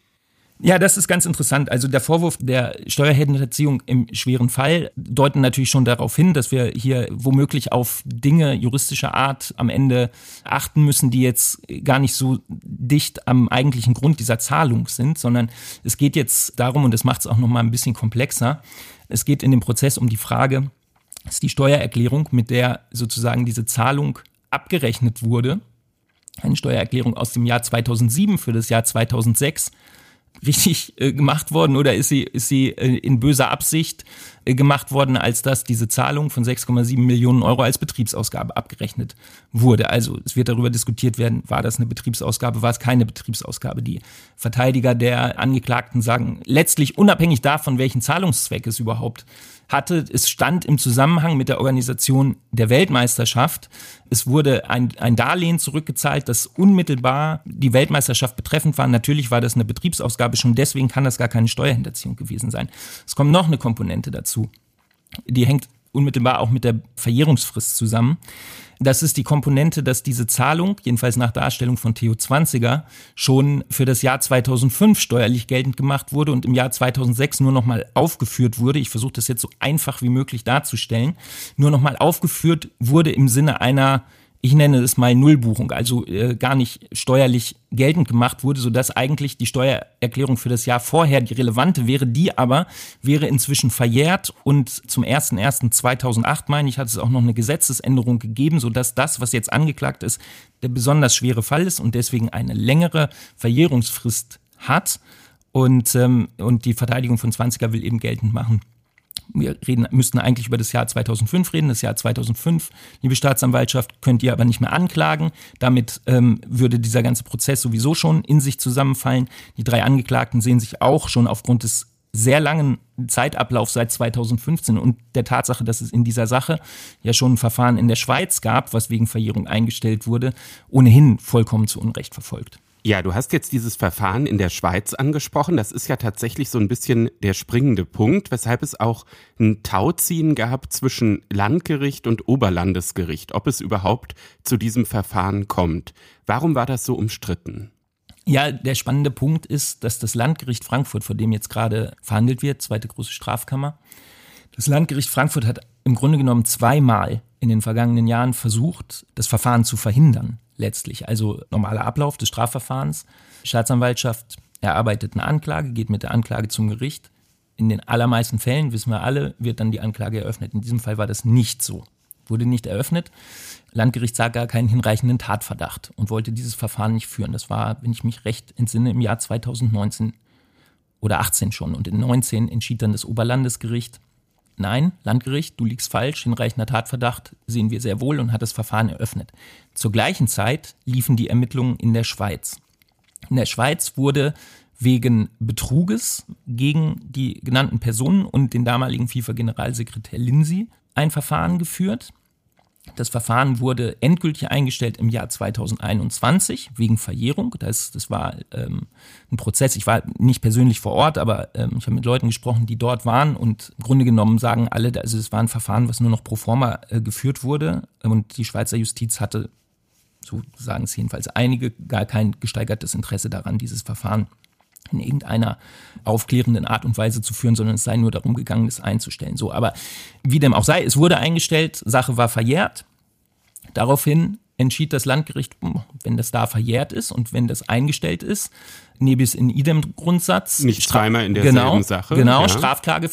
Ja, das ist ganz interessant. Also der Vorwurf der Steuerhinterziehung im schweren Fall deuten natürlich schon darauf hin, dass wir hier womöglich auf Dinge juristischer Art am Ende achten müssen, die jetzt gar nicht so dicht am eigentlichen Grund dieser Zahlung sind, sondern es geht jetzt darum, und das macht es auch noch mal ein bisschen komplexer, es geht in dem Prozess um die Frage, ist die Steuererklärung, mit der sozusagen diese Zahlung abgerechnet wurde, eine Steuererklärung aus dem Jahr zweitausendsieben für das Jahr zweitausendsechs, richtig äh, gemacht worden, oder ist sie, ist sie äh, in böser Absicht äh, gemacht worden, als dass diese Zahlung von sechs Komma sieben Millionen Euro als Betriebsausgabe abgerechnet wurde. Also es wird darüber diskutiert werden, war das eine Betriebsausgabe, war es keine Betriebsausgabe. Die Verteidiger der Angeklagten sagen, letztlich unabhängig davon, welchen Zahlungszweck es überhaupt hatte, es stand im Zusammenhang mit der Organisation der Weltmeisterschaft. Es wurde ein, ein Darlehen zurückgezahlt, das unmittelbar die Weltmeisterschaft betreffend war. Natürlich war das eine Betriebsausgabe, schon deswegen kann das gar keine Steuerhinterziehung gewesen sein. Es kommt noch eine Komponente dazu. Die hängt unmittelbar auch mit der Verjährungsfrist zusammen. Das ist die Komponente, dass diese Zahlung, jedenfalls nach Darstellung von Theo Zwanziger, schon für das Jahr zweitausendfünf steuerlich geltend gemacht wurde und im Jahr zweitausendsechs nur noch mal aufgeführt wurde. Ich versuche das jetzt so einfach wie möglich darzustellen. Nur noch mal aufgeführt wurde im Sinne einer, ich nenne es mal Nullbuchung, also äh, gar nicht steuerlich geltend gemacht wurde, sodass eigentlich die Steuererklärung für das Jahr vorher die relevante wäre, die aber wäre inzwischen verjährt, und zum ersten ersten zweitausendacht, meine ich, hat es auch noch eine Gesetzesänderung gegeben, sodass das, was jetzt angeklagt ist, der besonders schwere Fall ist und deswegen eine längere Verjährungsfrist hat, und, ähm, und die Verteidigung von Zwanziger will eben geltend machen. Wir reden, müssten eigentlich über das Jahr zweitausendfünf reden. Das Jahr zweitausendfünf, liebe Staatsanwaltschaft, könnt ihr aber nicht mehr anklagen. Damit ähm, würde dieser ganze Prozess sowieso schon in sich zusammenfallen. Die drei Angeklagten sehen sich auch schon aufgrund des sehr langen Zeitablaufs seit zweitausendfünfzehn und der Tatsache, dass es in dieser Sache ja schon ein Verfahren in der Schweiz gab, was wegen Verjährung eingestellt wurde, ohnehin vollkommen zu Unrecht verfolgt. Ja, du hast jetzt dieses Verfahren in der Schweiz angesprochen. Das ist ja tatsächlich so ein bisschen der springende Punkt, weshalb es auch ein Tauziehen gab zwischen Landgericht und Oberlandesgericht, ob es überhaupt zu diesem Verfahren kommt. Warum war das so umstritten? Ja, der spannende Punkt ist, dass das Landgericht Frankfurt, vor dem jetzt gerade verhandelt wird, zweite große Strafkammer, das Landgericht Frankfurt hat im Grunde genommen zweimal in den vergangenen Jahren versucht, das Verfahren zu verhindern. Letztlich, also normaler Ablauf des Strafverfahrens. Die Staatsanwaltschaft erarbeitet eine Anklage, geht mit der Anklage zum Gericht. In den allermeisten Fällen, wissen wir alle, wird dann die Anklage eröffnet. In diesem Fall war das nicht so. Wurde nicht eröffnet. Landgericht sah gar keinen hinreichenden Tatverdacht und wollte dieses Verfahren nicht führen. Das war, wenn ich mich recht entsinne, im Jahr zweitausendneunzehn oder achtzehn schon. Und in neunzehn entschied dann das Oberlandesgericht, nein, Landgericht, du liegst falsch, hinreichender Tatverdacht sehen wir sehr wohl, und hat das Verfahren eröffnet. Zur gleichen Zeit liefen die Ermittlungen in der Schweiz. In der Schweiz wurde wegen Betruges gegen die genannten Personen und den damaligen FIFA-Generalsekretär Lindsay ein Verfahren geführt. Das Verfahren wurde endgültig eingestellt im Jahr zweitausendeinundzwanzig wegen Verjährung. Das, das war ähm, ein Prozess. Ich war nicht persönlich vor Ort, aber ähm, ich habe mit Leuten gesprochen, die dort waren, und im Grunde genommen sagen alle, also es war ein Verfahren, was nur noch pro forma äh, geführt wurde, und die Schweizer Justiz hatte, so sagen es jedenfalls einige, gar kein gesteigertes Interesse daran, dieses Verfahren in irgendeiner aufklärenden Art und Weise zu führen, sondern es sei nur darum gegangen, es einzustellen. So, aber wie dem auch sei, es wurde eingestellt, Sache war verjährt. Daraufhin entschied das Landgericht, wenn das da verjährt ist und wenn das eingestellt ist, nebis in idem Grundsatz. Nicht dreimal in derselben genau, Sache. Genau, ja.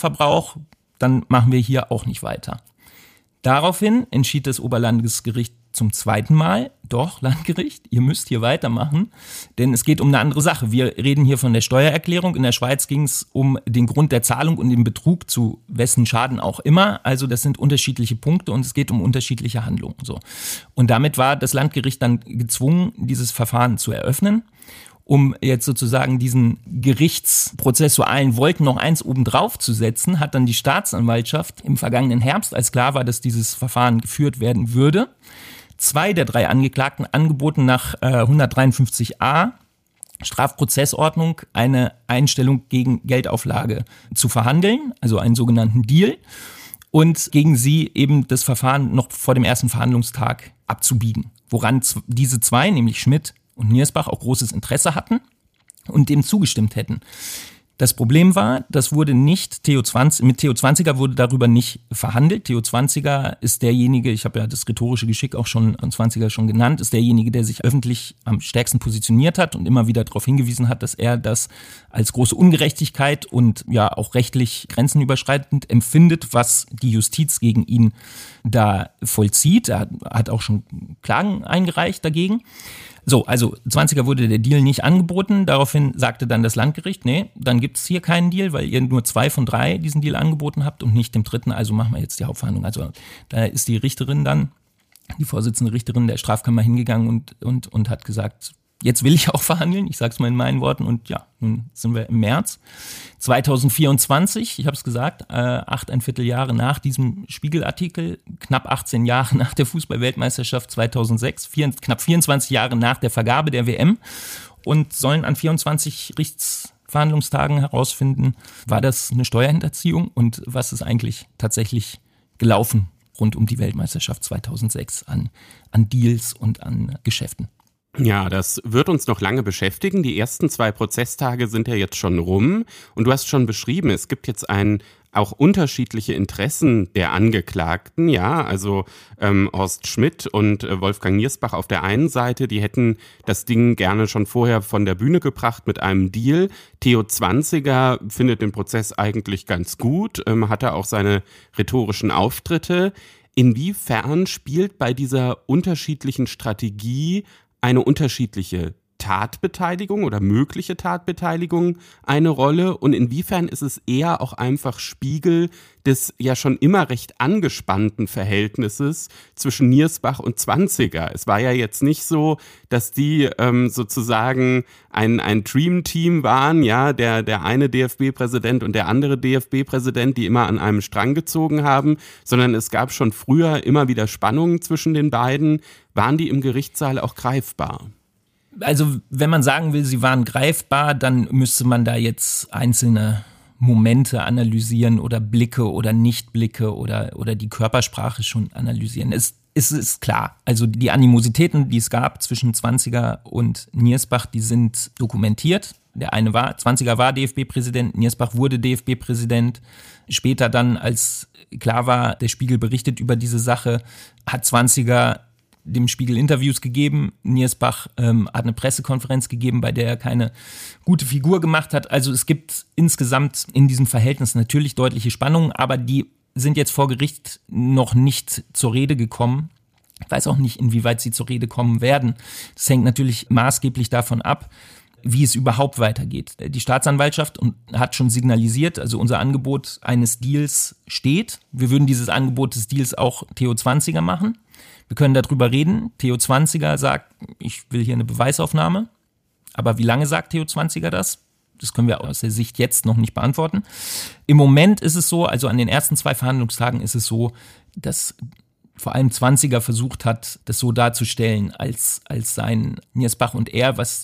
Strafklageverbrauch, dann machen wir hier auch nicht weiter. Daraufhin entschied das Oberlandesgericht zum zweiten Mal, doch, Landgericht, ihr müsst hier weitermachen, denn es geht um eine andere Sache. Wir reden hier von der Steuererklärung. In der Schweiz ging es um den Grund der Zahlung und den Betrug, zu wessen Schaden auch immer. Also das sind unterschiedliche Punkte und es geht um unterschiedliche Handlungen. So. Und damit war das Landgericht dann gezwungen, dieses Verfahren zu eröffnen, um jetzt sozusagen diesen gerichtsprozessualen Wolken noch eins obendrauf zu setzen, hat dann die Staatsanwaltschaft im vergangenen Herbst, als klar war, dass dieses Verfahren geführt werden würde, zwei der drei Angeklagten angeboten, nach äh, hundertdreiundfünfzig a Strafprozessordnung eine Einstellung gegen Geldauflage zu verhandeln, also einen sogenannten Deal, und gegen sie eben das Verfahren noch vor dem ersten Verhandlungstag abzubiegen. Woran z- diese zwei, nämlich Schmidt und Niersbach, auch großes Interesse hatten und dem zugestimmt hätten. Das Problem war, das wurde nicht Theo zwanzig, mit Theo Zwanziger wurde darüber nicht verhandelt. Theo Zwanziger ist derjenige, ich habe ja das rhetorische Geschick auch schon an Zwanziger schon genannt, ist derjenige, der sich öffentlich am stärksten positioniert hat und immer wieder darauf hingewiesen hat, dass er das als große Ungerechtigkeit und ja auch rechtlich grenzenüberschreitend empfindet, was die Justiz gegen ihn da vollzieht. Er hat auch schon Klagen eingereicht dagegen. So, also Zwanziger wurde der Deal nicht angeboten. Daraufhin sagte dann das Landgericht, nee, dann gibt es hier keinen Deal, weil ihr nur zwei von drei diesen Deal angeboten habt und nicht dem dritten. Also machen wir jetzt die Hauptverhandlung. Also da ist die Richterin dann, die Vorsitzende Richterin der Strafkammer hingegangen und, und, und hat gesagt, jetzt will ich auch verhandeln. Ich sage es mal in meinen Worten. Und ja, nun sind wir im März zweitausendvierundzwanzig. Ich habe es gesagt, äh, acht, ein Vierteljahre nach diesem Spiegelartikel, knapp achtzehn Jahre nach der Fußball-Weltmeisterschaft zweitausendsechs, vier, knapp vierundzwanzig Jahre nach der Vergabe der W M und sollen an vierundzwanzig Gerichtsverhandlungstagen herausfinden, war das eine Steuerhinterziehung und was ist eigentlich tatsächlich gelaufen rund um die Weltmeisterschaft zweitausendsechs an, an Deals und an Geschäften. Ja, das wird uns noch lange beschäftigen. Die ersten zwei Prozesstage sind ja jetzt schon rum. Und du hast schon beschrieben, es gibt jetzt ein, auch unterschiedliche Interessen der Angeklagten. Ja, also ähm, Horst Schmidt und äh, Wolfgang Niersbach auf der einen Seite, die hätten das Ding gerne schon vorher von der Bühne gebracht mit einem Deal. Theo Zwanziger findet den Prozess eigentlich ganz gut, ähm, hatte auch seine rhetorischen Auftritte. Inwiefern spielt bei dieser unterschiedlichen Strategie eine unterschiedliche Tatbeteiligung oder mögliche Tatbeteiligung eine Rolle und inwiefern ist es eher auch einfach Spiegel des ja schon immer recht angespannten Verhältnisses zwischen Niersbach und Zwanziger? Es war ja jetzt nicht so, dass die ähm, sozusagen ein, ein Dream-Team waren, ja, der, der eine D F B-Präsident und der andere D F B-Präsident, die immer an einem Strang gezogen haben, sondern es gab schon früher immer wieder Spannungen zwischen den beiden. Waren die im Gerichtssaal auch greifbar? Also wenn man sagen will, sie waren greifbar, dann müsste man da jetzt einzelne Momente analysieren oder Blicke oder Nichtblicke oder, oder die Körpersprache schon analysieren. Es, es ist klar, also die Animositäten, die es gab zwischen Zwanziger und Niersbach, die sind dokumentiert. Der eine war, Zwanziger war D F B-Präsident, Niersbach wurde D F B-Präsident. Später dann, als klar war, der Spiegel berichtet über diese Sache, hat Zwanziger dem Spiegel Interviews gegeben. Niersbach ähm, hat eine Pressekonferenz gegeben, bei der er keine gute Figur gemacht hat. Also es gibt insgesamt in diesem Verhältnis natürlich deutliche Spannungen, aber die sind jetzt vor Gericht noch nicht zur Rede gekommen. Ich weiß auch nicht, inwieweit sie zur Rede kommen werden. Das hängt natürlich maßgeblich davon ab, wie es überhaupt weitergeht. Die Staatsanwaltschaft hat schon signalisiert, also unser Angebot eines Deals steht. Wir würden dieses Angebot des Deals auch Theo Zwanziger machen. Wir können darüber reden. Theo Zwanziger sagt, ich will hier eine Beweisaufnahme. Aber wie lange sagt Theo Zwanziger das? Das können wir aus der Sicht jetzt noch nicht beantworten. Im Moment ist es so, also an den ersten zwei Verhandlungstagen ist es so, dass vor allem Zwanziger versucht hat, das so darzustellen, als, als seien Niersbach und er, was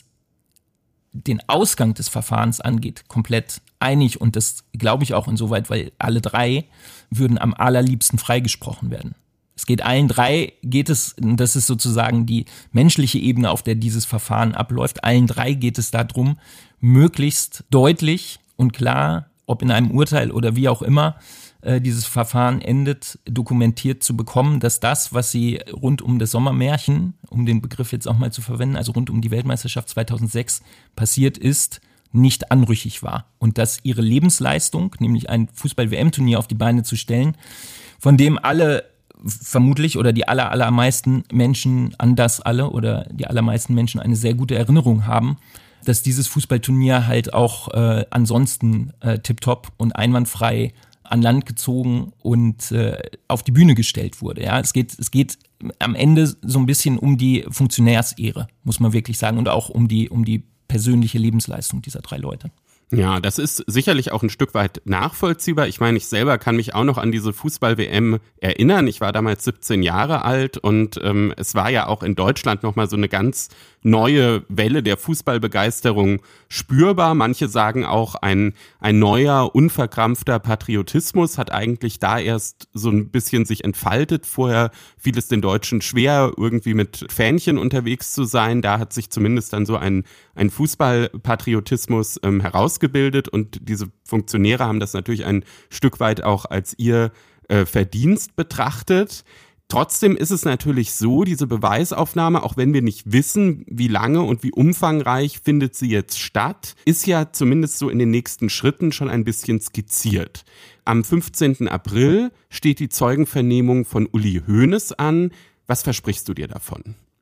den Ausgang des Verfahrens angeht, komplett einig. Und das glaube ich auch insoweit, weil alle drei würden am allerliebsten freigesprochen werden. Es geht allen drei, geht es, das ist sozusagen die menschliche Ebene, auf der dieses Verfahren abläuft, allen drei geht es darum, möglichst deutlich und klar, ob in einem Urteil oder wie auch immer äh, dieses Verfahren endet, dokumentiert zu bekommen, dass das, was sie rund um das Sommermärchen, um den Begriff jetzt auch mal zu verwenden, also rund um die Weltmeisterschaft zweitausendsechs passiert ist, nicht anrüchig war. Und dass ihre Lebensleistung, nämlich ein Fußball-W M-Turnier auf die Beine zu stellen, von dem alle vermutlich oder die aller, allermeisten Menschen an das alle oder die allermeisten Menschen eine sehr gute Erinnerung haben, dass dieses Fußballturnier halt auch äh, ansonsten äh, tipptopp und einwandfrei an Land gezogen und äh, auf die Bühne gestellt wurde. Ja, es geht, es geht am Ende so ein bisschen um die Funktionärsehre, muss man wirklich sagen, und auch um die, um die persönliche Lebensleistung dieser drei Leute. Ja, das ist sicherlich auch ein Stück weit nachvollziehbar. Ich meine, ich selber kann mich auch noch an diese Fußball-W M erinnern. Ich war damals siebzehn Jahre alt und ähm, es war ja auch in Deutschland nochmal so eine ganz neue Welle der Fußballbegeisterung spürbar. Manche sagen auch, ein, ein neuer, unverkrampfter Patriotismus hat eigentlich da erst so ein bisschen sich entfaltet. Vorher fiel es den Deutschen schwer, irgendwie mit Fähnchen unterwegs zu sein. Da hat sich zumindest dann so ein, ein Fußballpatriotismus ähm, herausgebildet und diese Funktionäre haben das natürlich ein Stück weit auch als ihr äh, Verdienst betrachtet. Trotzdem ist es natürlich so, diese Beweisaufnahme, auch wenn wir nicht wissen, wie lange und wie umfangreich findet sie jetzt statt, ist ja zumindest so in den nächsten Schritten schon ein bisschen skizziert. Am fünfzehnten April steht die Zeugenvernehmung von Uli Hoeneß an. Was versprichst du dir davon?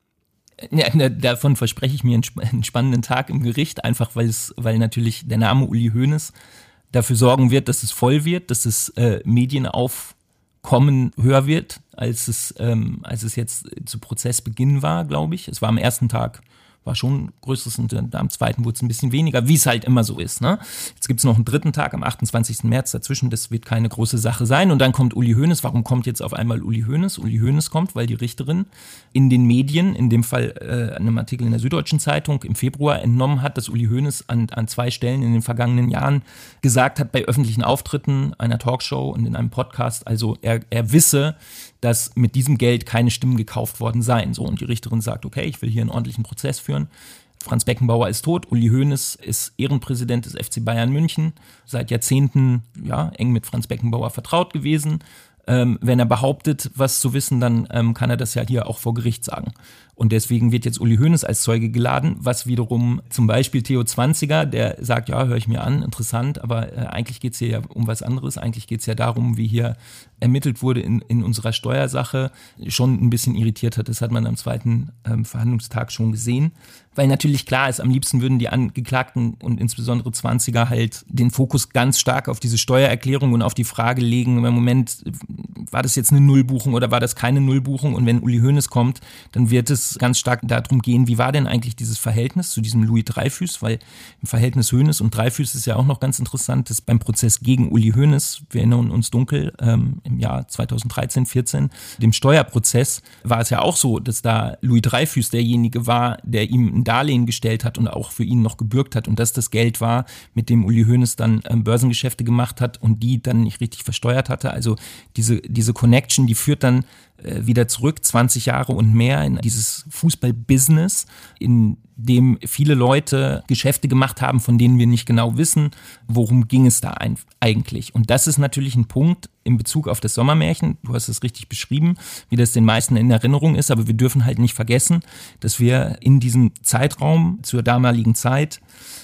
Ja, davon verspreche ich mir einen spannenden Tag im Gericht, einfach weil es, weil natürlich der Name Uli Hoeneß dafür sorgen wird, dass es voll wird, dass es äh, Medienaufkommen höher wird, als es, ähm, als es jetzt zu Prozessbeginn war, glaube ich. Es war am ersten Tag, war schon größeres und dann am zweiten wurde es ein bisschen weniger, wie es halt immer so ist. Ne? Jetzt gibt es noch einen dritten Tag am achtundzwanzigsten März dazwischen, das wird keine große Sache sein. Und dann kommt Uli Hoeneß. Warum kommt jetzt auf einmal Uli Hoeneß? Uli Hoeneß kommt, weil die Richterin in den Medien, in dem Fall äh, einem Artikel in der Süddeutschen Zeitung im Februar entnommen hat, dass Uli Hoeneß an, an zwei Stellen in den vergangenen Jahren gesagt hat, bei öffentlichen Auftritten, einer Talkshow und in einem Podcast, also er, er wisse, dass mit diesem Geld keine Stimmen gekauft worden seien. So, und die Richterin sagt, okay, ich will hier einen ordentlichen Prozess führen. Franz Beckenbauer ist tot, Uli Hoeneß ist Ehrenpräsident des F C Bayern München, seit Jahrzehnten ja, eng mit Franz Beckenbauer vertraut gewesen. Ähm, wenn er behauptet, was zu wissen, dann ähm, kann er das ja hier auch vor Gericht sagen. Und deswegen wird jetzt Uli Hoeneß als Zeuge geladen, was wiederum zum Beispiel Theo Zwanziger, der sagt, ja, höre ich mir an, interessant, aber äh, eigentlich geht es hier ja um was anderes. Eigentlich geht es ja darum, wie hier ermittelt wurde in, in unserer Steuersache, schon ein bisschen irritiert hat. Das hat man am zweiten ähm, Verhandlungstag schon gesehen. Weil natürlich klar ist, am liebsten würden die Angeklagten und insbesondere Zwanziger halt den Fokus ganz stark auf diese Steuererklärung und auf die Frage legen, im Moment, war das jetzt eine Nullbuchung oder war das keine Nullbuchung? Und wenn Uli Hoeneß kommt, dann wird es ganz stark darum gehen, wie war denn eigentlich dieses Verhältnis zu diesem Louis Dreyfus, weil im Verhältnis Hoeneß und Dreyfus ist ja auch noch ganz interessant, dass beim Prozess gegen Uli Hoeneß, wir erinnern uns dunkel, ähm, im Jahr zweitausenddreizehn, vierzehn, dem Steuerprozess, war es ja auch so, dass da Louis Dreyfus derjenige war, der ihm ein Darlehen gestellt hat und auch für ihn noch gebürgt hat und das das Geld war, mit dem Uli Hoeneß dann ähm, Börsengeschäfte gemacht hat und die dann nicht richtig versteuert hatte. Also diese, diese Connection, die führt dann äh, wieder zurück, zwanzig Jahre und mehr in dieses Fußball-Business, in dem viele Leute Geschäfte gemacht haben, von denen wir nicht genau wissen, worum ging es da ein, eigentlich. Und das ist natürlich ein Punkt in Bezug auf das Sommermärchen, du hast es richtig beschrieben, wie das den meisten in Erinnerung ist, aber wir dürfen halt nicht vergessen, dass wir in diesem Zeitraum zur damaligen Zeit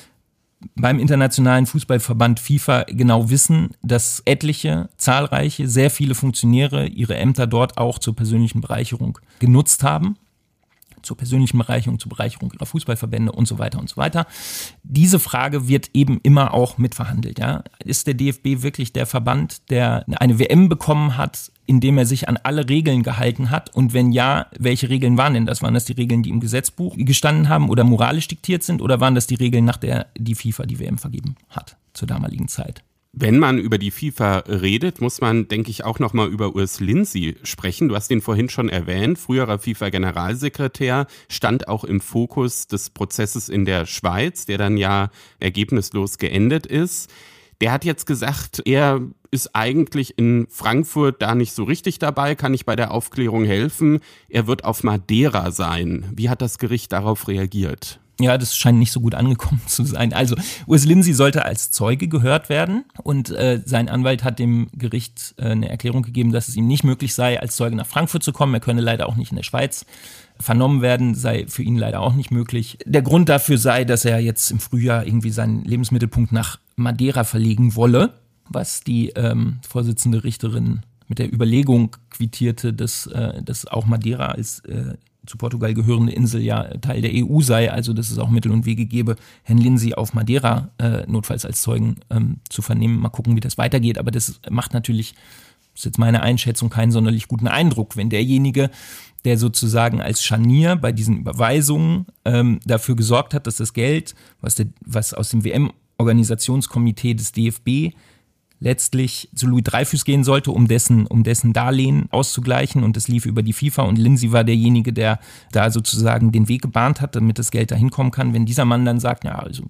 beim Internationalen Fußballverband FIFA genau wissen, dass etliche, zahlreiche, sehr viele Funktionäre ihre Ämter dort auch zur persönlichen Bereicherung genutzt haben. Zur persönlichen Bereicherung, zur Bereicherung ihrer Fußballverbände und so weiter und so weiter. Diese Frage wird eben immer auch mitverhandelt. Ja? Ist der D F B wirklich der Verband, der eine W M bekommen hat, indem er sich an alle Regeln gehalten hat? Und wenn ja, welche Regeln waren denn das? Waren das die Regeln, die im Gesetzbuch gestanden haben oder moralisch diktiert sind? Oder waren das die Regeln, nach der die FIFA die W M vergeben hat zur damaligen Zeit? Wenn man über die FIFA redet, muss man, denke ich, auch nochmal über Urs Lindsy sprechen. Du hast ihn vorhin schon erwähnt, früherer FIFA-Generalsekretär, stand auch im Fokus des Prozesses in der Schweiz, der dann ja ergebnislos geendet ist. Der hat jetzt gesagt, er ist eigentlich in Frankfurt da nicht so richtig dabei, kann nicht bei der Aufklärung helfen. Er wird auf Madeira sein. Wie hat das Gericht darauf reagiert? Ja, das scheint nicht so gut angekommen zu sein. Also Urs Lindsy sollte als Zeuge gehört werden und äh, sein Anwalt hat dem Gericht äh, eine Erklärung gegeben, dass es ihm nicht möglich sei, als Zeuge nach Frankfurt zu kommen. Er könne leider auch nicht in der Schweiz vernommen werden, sei für ihn leider auch nicht möglich. Der Grund dafür sei, dass er jetzt im Frühjahr irgendwie seinen Lebensmittelpunkt nach Madeira verlegen wolle, was die ähm, Vorsitzende Richterin mit der Überlegung quittierte, dass, äh, dass auch Madeira als äh, zu Portugal gehörende Insel ja Teil der E U sei, also dass es auch Mittel und Wege gäbe, Herrn Lindsay auf Madeira äh, notfalls als Zeugen ähm, zu vernehmen. Mal gucken, wie das weitergeht. Aber das macht natürlich, das ist jetzt meine Einschätzung, keinen sonderlich guten Eindruck, wenn derjenige, der sozusagen als Scharnier bei diesen Überweisungen ähm, dafür gesorgt hat, dass das Geld, was, der, was aus dem W M-Organisationskomitee des D F B letztlich zu Louis Dreyfus gehen sollte, um dessen, um dessen Darlehen auszugleichen, und das lief über die FIFA, und Lindsay war derjenige, der da sozusagen den Weg gebahnt hat, damit das Geld da hinkommen kann. Wenn dieser Mann dann sagt, ja, also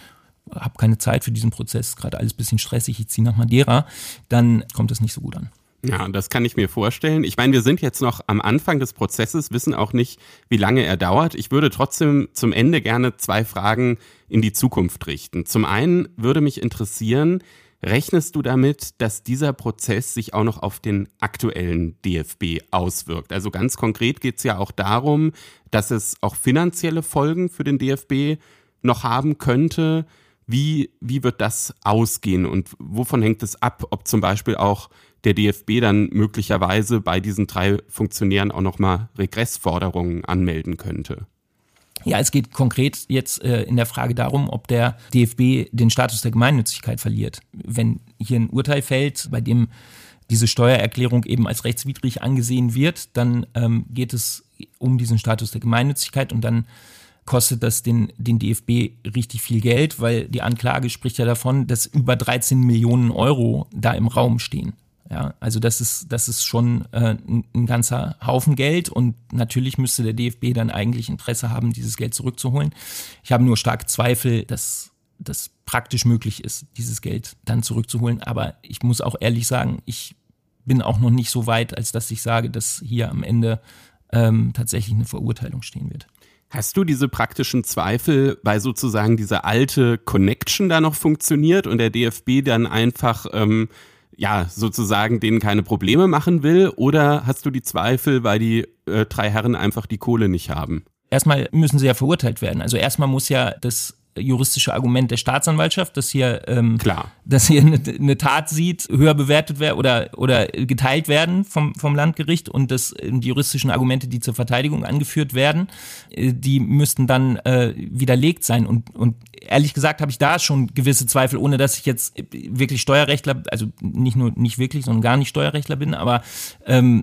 habe keine Zeit für diesen Prozess, gerade alles ein bisschen stressig, ich ziehe nach Madeira, dann kommt das nicht so gut an. Ja, das kann ich mir vorstellen. Ich meine, wir sind jetzt noch am Anfang des Prozesses, wissen auch nicht, wie lange er dauert. Ich würde trotzdem zum Ende gerne zwei Fragen in die Zukunft richten. Zum einen würde mich interessieren, rechnest du damit, dass dieser Prozess sich auch noch auf den aktuellen D F B auswirkt? Also ganz konkret geht es ja auch darum, dass es auch finanzielle Folgen für den D F B noch haben könnte. Wie, wie wird das ausgehen und wovon hängt es ab, ob zum Beispiel auch der D F B dann möglicherweise bei diesen drei Funktionären auch nochmal Regressforderungen anmelden könnte? Ja, es geht konkret jetzt äh, in der Frage darum, ob der D F B den Status der Gemeinnützigkeit verliert. Wenn hier ein Urteil fällt, bei dem diese Steuererklärung eben als rechtswidrig angesehen wird, dann ähm, geht es um diesen Status der Gemeinnützigkeit, und dann kostet das den, den D F B richtig viel Geld, weil die Anklage spricht ja davon, dass über dreizehn Millionen Euro da im Raum stehen. Ja, also das ist, das ist schon äh, ein, ein ganzer Haufen Geld, und natürlich müsste der D F B dann eigentlich Interesse haben, dieses Geld zurückzuholen. Ich habe nur starke Zweifel, dass das praktisch möglich ist, dieses Geld dann zurückzuholen. Aber ich muss auch ehrlich sagen, ich bin auch noch nicht so weit, als dass ich sage, dass hier am Ende ähm, tatsächlich eine Verurteilung stehen wird. Hast du diese praktischen Zweifel, weil sozusagen diese alte Connection da noch funktioniert und der D F B dann einfach ähm, ja, sozusagen denen keine Probleme machen will, oder hast du die Zweifel, weil die äh, drei Herren einfach die Kohle nicht haben? Erstmal müssen sie ja verurteilt werden. Also erstmal muss ja das juristische Argument der Staatsanwaltschaft, dass hier, ähm, Klar. dass hier eine, eine Tat sieht, höher bewertet werden oder, oder geteilt werden vom, vom Landgericht, und dass die juristischen Argumente, die zur Verteidigung angeführt werden, die müssten dann äh, widerlegt sein. Und, und ehrlich gesagt habe ich da schon gewisse Zweifel, ohne dass ich jetzt wirklich Steuerrechtler, also nicht nur nicht wirklich, sondern gar nicht Steuerrechtler bin, aber ähm,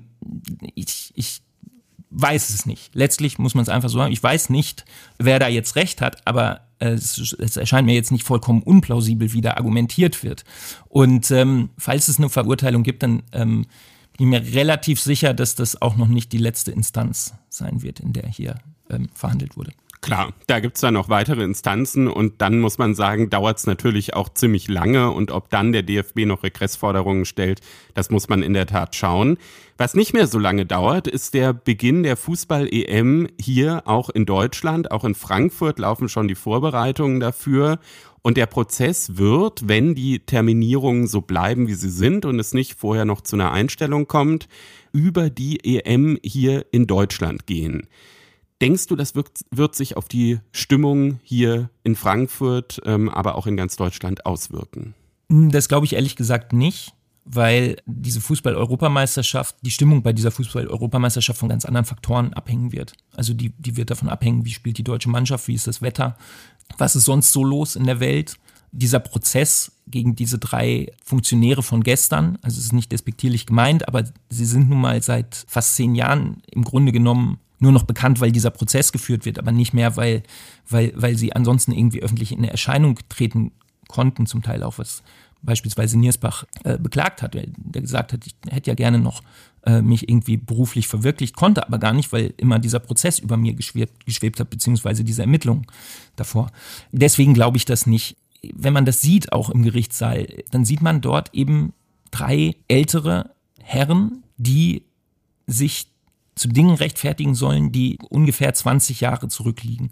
ich, ich weiß es nicht. Letztlich muss man es einfach so sagen, ich weiß nicht, wer da jetzt recht hat, aber es, es erscheint mir jetzt nicht vollkommen unplausibel, wie da argumentiert wird. Und ähm, falls es eine Verurteilung gibt, dann ähm, bin ich mir relativ sicher, dass das auch noch nicht die letzte Instanz sein wird, in der hier ähm, verhandelt wurde. Klar, da gibt's dann noch weitere Instanzen, und dann muss man sagen, dauert's natürlich auch ziemlich lange, und ob dann der D F B noch Regressforderungen stellt, das muss man in der Tat schauen. Was nicht mehr so lange dauert, ist der Beginn der Fußball-E M hier auch in Deutschland. Auch in Frankfurt laufen schon die Vorbereitungen dafür, und der Prozess wird, wenn die Terminierungen so bleiben, wie sie sind und es nicht vorher noch zu einer Einstellung kommt, über die E M hier in Deutschland gehen. Denkst du, das wird, wird sich auf die Stimmung hier in Frankfurt, ähm, aber auch in ganz Deutschland auswirken? Das glaube ich ehrlich gesagt nicht, weil diese Fußball-Europameisterschaft, die Stimmung bei dieser Fußball-Europameisterschaft von ganz anderen Faktoren abhängen wird. Also die, die wird davon abhängen, wie spielt die deutsche Mannschaft, wie ist das Wetter, was ist sonst so los in der Welt. Dieser Prozess gegen diese drei Funktionäre von gestern, also es ist nicht despektierlich gemeint, aber sie sind nun mal seit fast zehn Jahren im Grunde genommen nur noch bekannt, weil dieser Prozess geführt wird, aber nicht mehr, weil, weil, weil sie ansonsten irgendwie öffentlich in Erscheinung treten konnten, zum Teil auch, was beispielsweise Niersbach äh, beklagt hat, der, der gesagt hat, ich hätte ja gerne noch äh, mich irgendwie beruflich verwirklicht, konnte aber gar nicht, weil immer dieser Prozess über mir geschwebt, geschwebt hat, beziehungsweise diese Ermittlungen davor. Deswegen glaube ich das nicht. Wenn man das sieht, auch im Gerichtssaal, dann sieht man dort eben drei ältere Herren, die sich zu Dingen rechtfertigen sollen, die ungefähr zwanzig Jahre zurückliegen.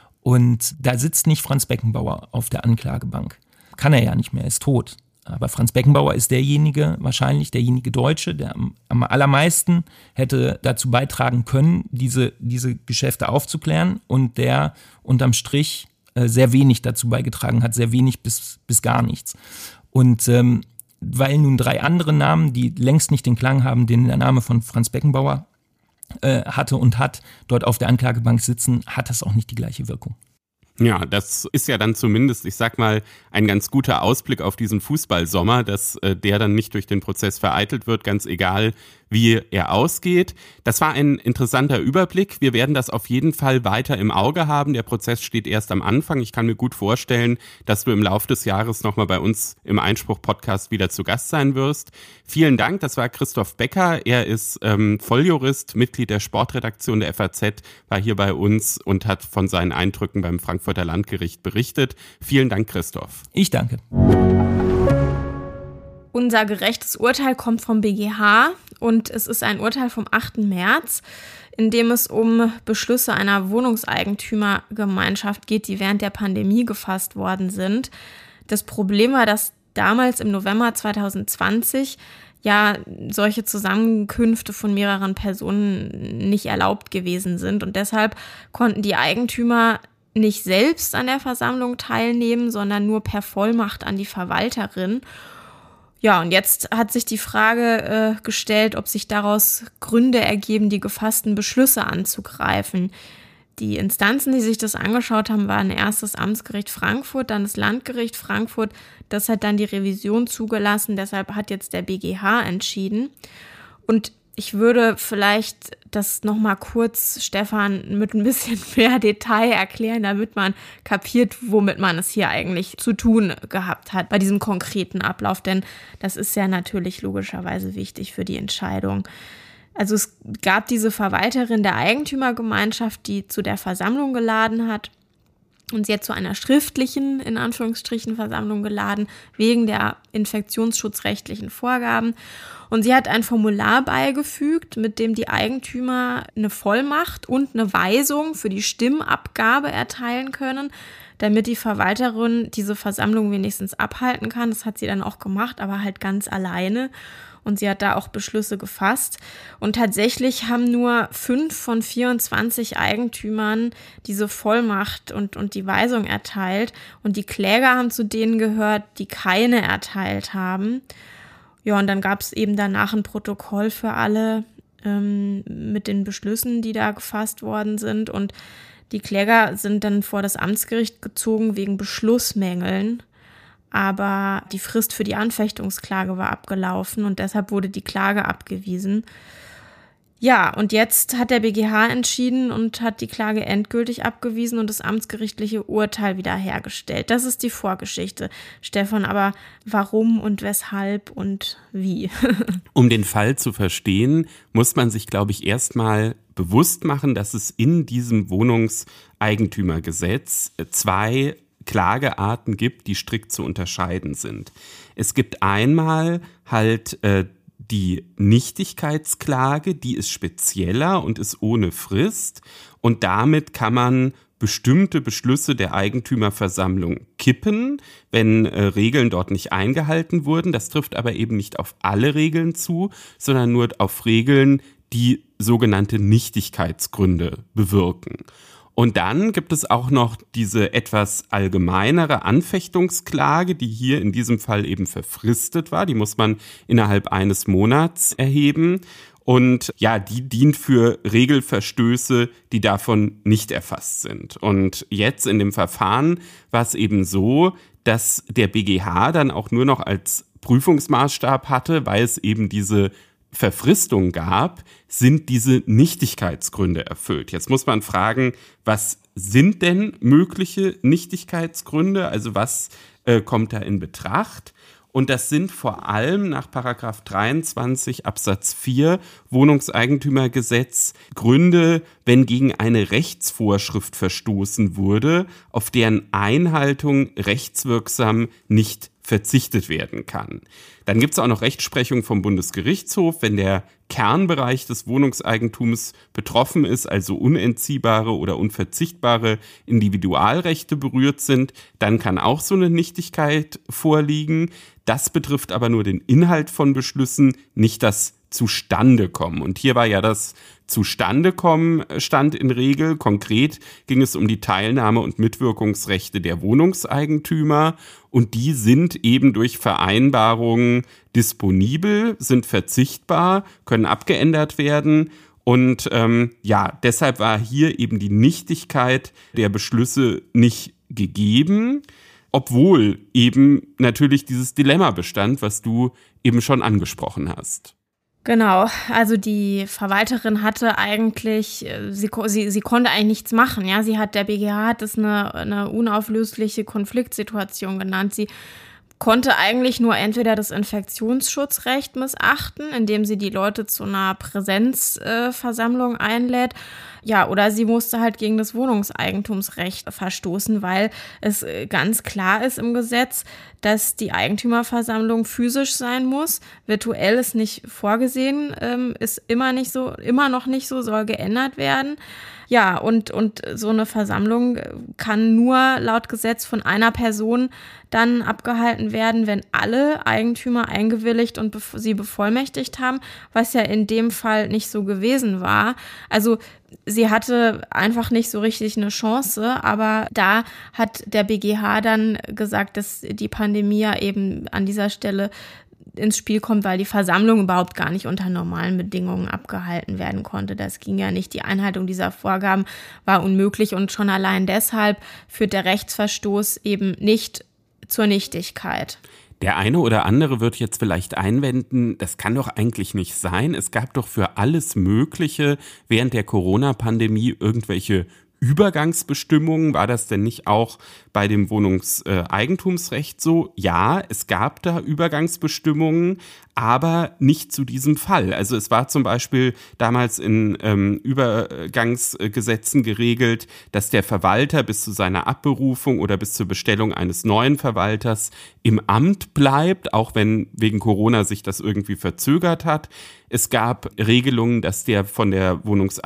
Und da sitzt nicht Franz Beckenbauer auf der Anklagebank. Kann er ja nicht mehr, er ist tot. Aber Franz Beckenbauer ist derjenige, wahrscheinlich derjenige Deutsche, der am, am allermeisten hätte dazu beitragen können, diese, diese Geschäfte aufzuklären, und der unterm Strich äh, sehr wenig dazu beigetragen hat, sehr wenig bis, bis gar nichts. Und ähm, weil nun drei andere Namen, die längst nicht den Klang haben, den der Name von Franz Beckenbauer äh, hatte und hat, dort auf der Anklagebank sitzen, hat das auch nicht die gleiche Wirkung. Ja, das ist ja dann zumindest, ich sag mal, ein ganz guter Ausblick auf diesen Fußballsommer, dass äh, der dann nicht durch den Prozess vereitelt wird, ganz egal, wie er ausgeht. Das war ein interessanter Überblick. Wir werden das auf jeden Fall weiter im Auge haben. Der Prozess steht erst am Anfang. Ich kann mir gut vorstellen, dass du im Laufe des Jahres nochmal bei uns im Einspruch-Podcast wieder zu Gast sein wirst. Vielen Dank. Das war Christoph Becker. Er ist ähm, Volljurist, Mitglied der Sportredaktion der F A Z, war hier bei uns und hat von seinen Eindrücken beim Frankfurter Landgericht berichtet. Vielen Dank, Christoph. Ich danke. Unser gerechtes Urteil kommt vom B G H und es ist ein Urteil vom achten März, in dem es um Beschlüsse einer Wohnungseigentümergemeinschaft geht, die während der Pandemie gefasst worden sind. Das Problem war, dass damals im November zwanzig zwanzig ja solche Zusammenkünfte von mehreren Personen nicht erlaubt gewesen sind und deshalb konnten die Eigentümer nicht selbst an der Versammlung teilnehmen, sondern nur per Vollmacht an die Verwalterin. Ja, und jetzt hat sich die Frage äh, gestellt, ob sich daraus Gründe ergeben, die gefassten Beschlüsse anzugreifen. Die Instanzen, die sich das angeschaut haben, waren erst das Amtsgericht Frankfurt, dann das Landgericht Frankfurt. Das hat dann die Revision zugelassen, deshalb hat jetzt der B G H entschieden. Und ich würde vielleicht das nochmal kurz, Stefan, mit ein bisschen mehr Detail erklären, damit man kapiert, womit man es hier eigentlich zu tun gehabt hat bei diesem konkreten Ablauf. Denn das ist ja natürlich logischerweise wichtig für die Entscheidung. Also es gab diese Verwalterin der Eigentümergemeinschaft, die zu der Versammlung geladen hat. Und sie hat zu einer schriftlichen, in Anführungsstrichen, Versammlung geladen, wegen der infektionsschutzrechtlichen Vorgaben. Und sie hat ein Formular beigefügt, mit dem die Eigentümer eine Vollmacht und eine Weisung für die Stimmabgabe erteilen können, damit die Verwalterin diese Versammlung wenigstens abhalten kann. Das hat sie dann auch gemacht, aber halt ganz alleine. Und sie hat da auch Beschlüsse gefasst. Und tatsächlich haben nur fünf von vierundzwanzig Eigentümern diese Vollmacht und, und die Weisung erteilt. Und die Kläger haben zu denen gehört, die keine erteilt haben. Ja, und dann gab es eben danach ein Protokoll für alle ähm, mit den Beschlüssen, die da gefasst worden sind. Und die Kläger sind dann vor das Amtsgericht gezogen wegen Beschlussmängeln. Aber die Frist für die Anfechtungsklage war abgelaufen und deshalb wurde die Klage abgewiesen. Ja, und jetzt hat der B G H entschieden und hat die Klage endgültig abgewiesen und das amtsgerichtliche Urteil wiederhergestellt. Das ist die Vorgeschichte. Stefan, aber warum und weshalb und wie? Um den Fall zu verstehen, muss man sich, glaube ich, erstmal bewusst machen, dass es in diesem Wohnungseigentümergesetz zwei Klagearten gibt, die strikt zu unterscheiden sind. Es gibt einmal halt äh, die Nichtigkeitsklage, die ist spezieller und ist ohne Frist und damit kann man bestimmte Beschlüsse der Eigentümerversammlung kippen, wenn äh, Regeln dort nicht eingehalten wurden. Das trifft aber eben nicht auf alle Regeln zu, sondern nur auf Regeln, die sogenannte Nichtigkeitsgründe bewirken. Und dann gibt es auch noch diese etwas allgemeinere Anfechtungsklage, die hier in diesem Fall eben verfristet war. Die muss man innerhalb eines Monats erheben. Und ja, die dient für Regelverstöße, die davon nicht erfasst sind. Und jetzt in dem Verfahren war es eben so, dass der B G H dann auch nur noch als Prüfungsmaßstab hatte, weil es eben diese Verfristung gab, sind diese Nichtigkeitsgründe erfüllt. Jetzt muss man fragen, was sind denn mögliche Nichtigkeitsgründe? Also was äh, kommt da in Betracht? Und das sind vor allem nach Paragraph dreiundzwanzig Absatz vier Wohnungseigentümergesetz Gründe, wenn gegen eine Rechtsvorschrift verstoßen wurde, auf deren Einhaltung rechtswirksam nicht verzichtet werden kann. Dann gibt es auch noch Rechtsprechung vom Bundesgerichtshof, wenn der Kernbereich des Wohnungseigentums betroffen ist, also unentziehbare oder unverzichtbare Individualrechte berührt sind, dann kann auch so eine Nichtigkeit vorliegen. Das betrifft aber nur den Inhalt von Beschlüssen, nicht das Zustandekommen. Und hier war ja das Zustandekommen stand in Regel. Konkret ging es um die Teilnahme- und Mitwirkungsrechte der Wohnungseigentümer. Und die sind eben durch Vereinbarungen disponibel, sind verzichtbar, können abgeändert werden. Und ähm, ja, deshalb war hier eben die Nichtigkeit der Beschlüsse nicht gegeben, obwohl eben natürlich dieses Dilemma bestand, was du eben schon angesprochen hast. Genau, also die Verwalterin hatte eigentlich, sie, sie, sie konnte eigentlich nichts machen, ja, sie hat, der B G H hat es eine, eine unauflösliche Konfliktsituation genannt. Sie konnte eigentlich nur entweder das Infektionsschutzrecht missachten, indem sie die Leute zu einer Präsenzversammlung äh, einlädt, ja, oder sie musste halt gegen das Wohnungseigentumsrecht verstoßen, weil es ganz klar ist im Gesetz, dass die Eigentümerversammlung physisch sein muss. Virtuell ist nicht vorgesehen, ähm, ist immer nicht so, immer noch nicht so, soll geändert werden. Ja, und, und so eine Versammlung kann nur laut Gesetz von einer Person dann abgehalten werden, wenn alle Eigentümer eingewilligt und bef- sie bevollmächtigt haben, was ja in dem Fall nicht so gewesen war. Also sie hatte einfach nicht so richtig eine Chance, aber da hat der B G H dann gesagt, dass die Pandemie ja eben an dieser Stelle ins Spiel kommt, weil die Versammlung überhaupt gar nicht unter normalen Bedingungen abgehalten werden konnte. Das ging ja nicht. Die Einhaltung dieser Vorgaben war unmöglich und schon allein deshalb führt der Rechtsverstoß eben nicht zur Nichtigkeit. Der eine oder andere wird jetzt vielleicht einwenden, das kann doch eigentlich nicht sein. Es gab doch für alles Mögliche während der Corona-Pandemie irgendwelche Übergangsbestimmungen. War das denn nicht auch bei dem Wohnungseigentumsrecht so? Ja, es gab da Übergangsbestimmungen, aber nicht zu diesem Fall. Also es war zum Beispiel damals in ähm, Übergangsgesetzen geregelt, dass der Verwalter bis zu seiner Abberufung oder bis zur Bestellung eines neuen Verwalters im Amt bleibt, auch wenn wegen Corona sich das irgendwie verzögert hat. Es gab Regelungen, dass der von der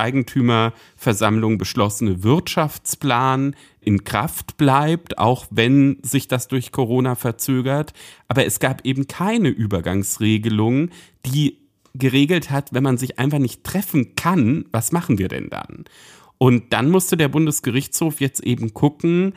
Wohnungseigentümerversammlung beschlossene Wirtschaftsplan in Kraft bleibt, auch wenn sich das durch Corona verzögert. Aber es gab eben keine Übergangsregelung, die geregelt hat, wenn man sich einfach nicht treffen kann, was machen wir denn dann? Und dann musste der Bundesgerichtshof jetzt eben gucken,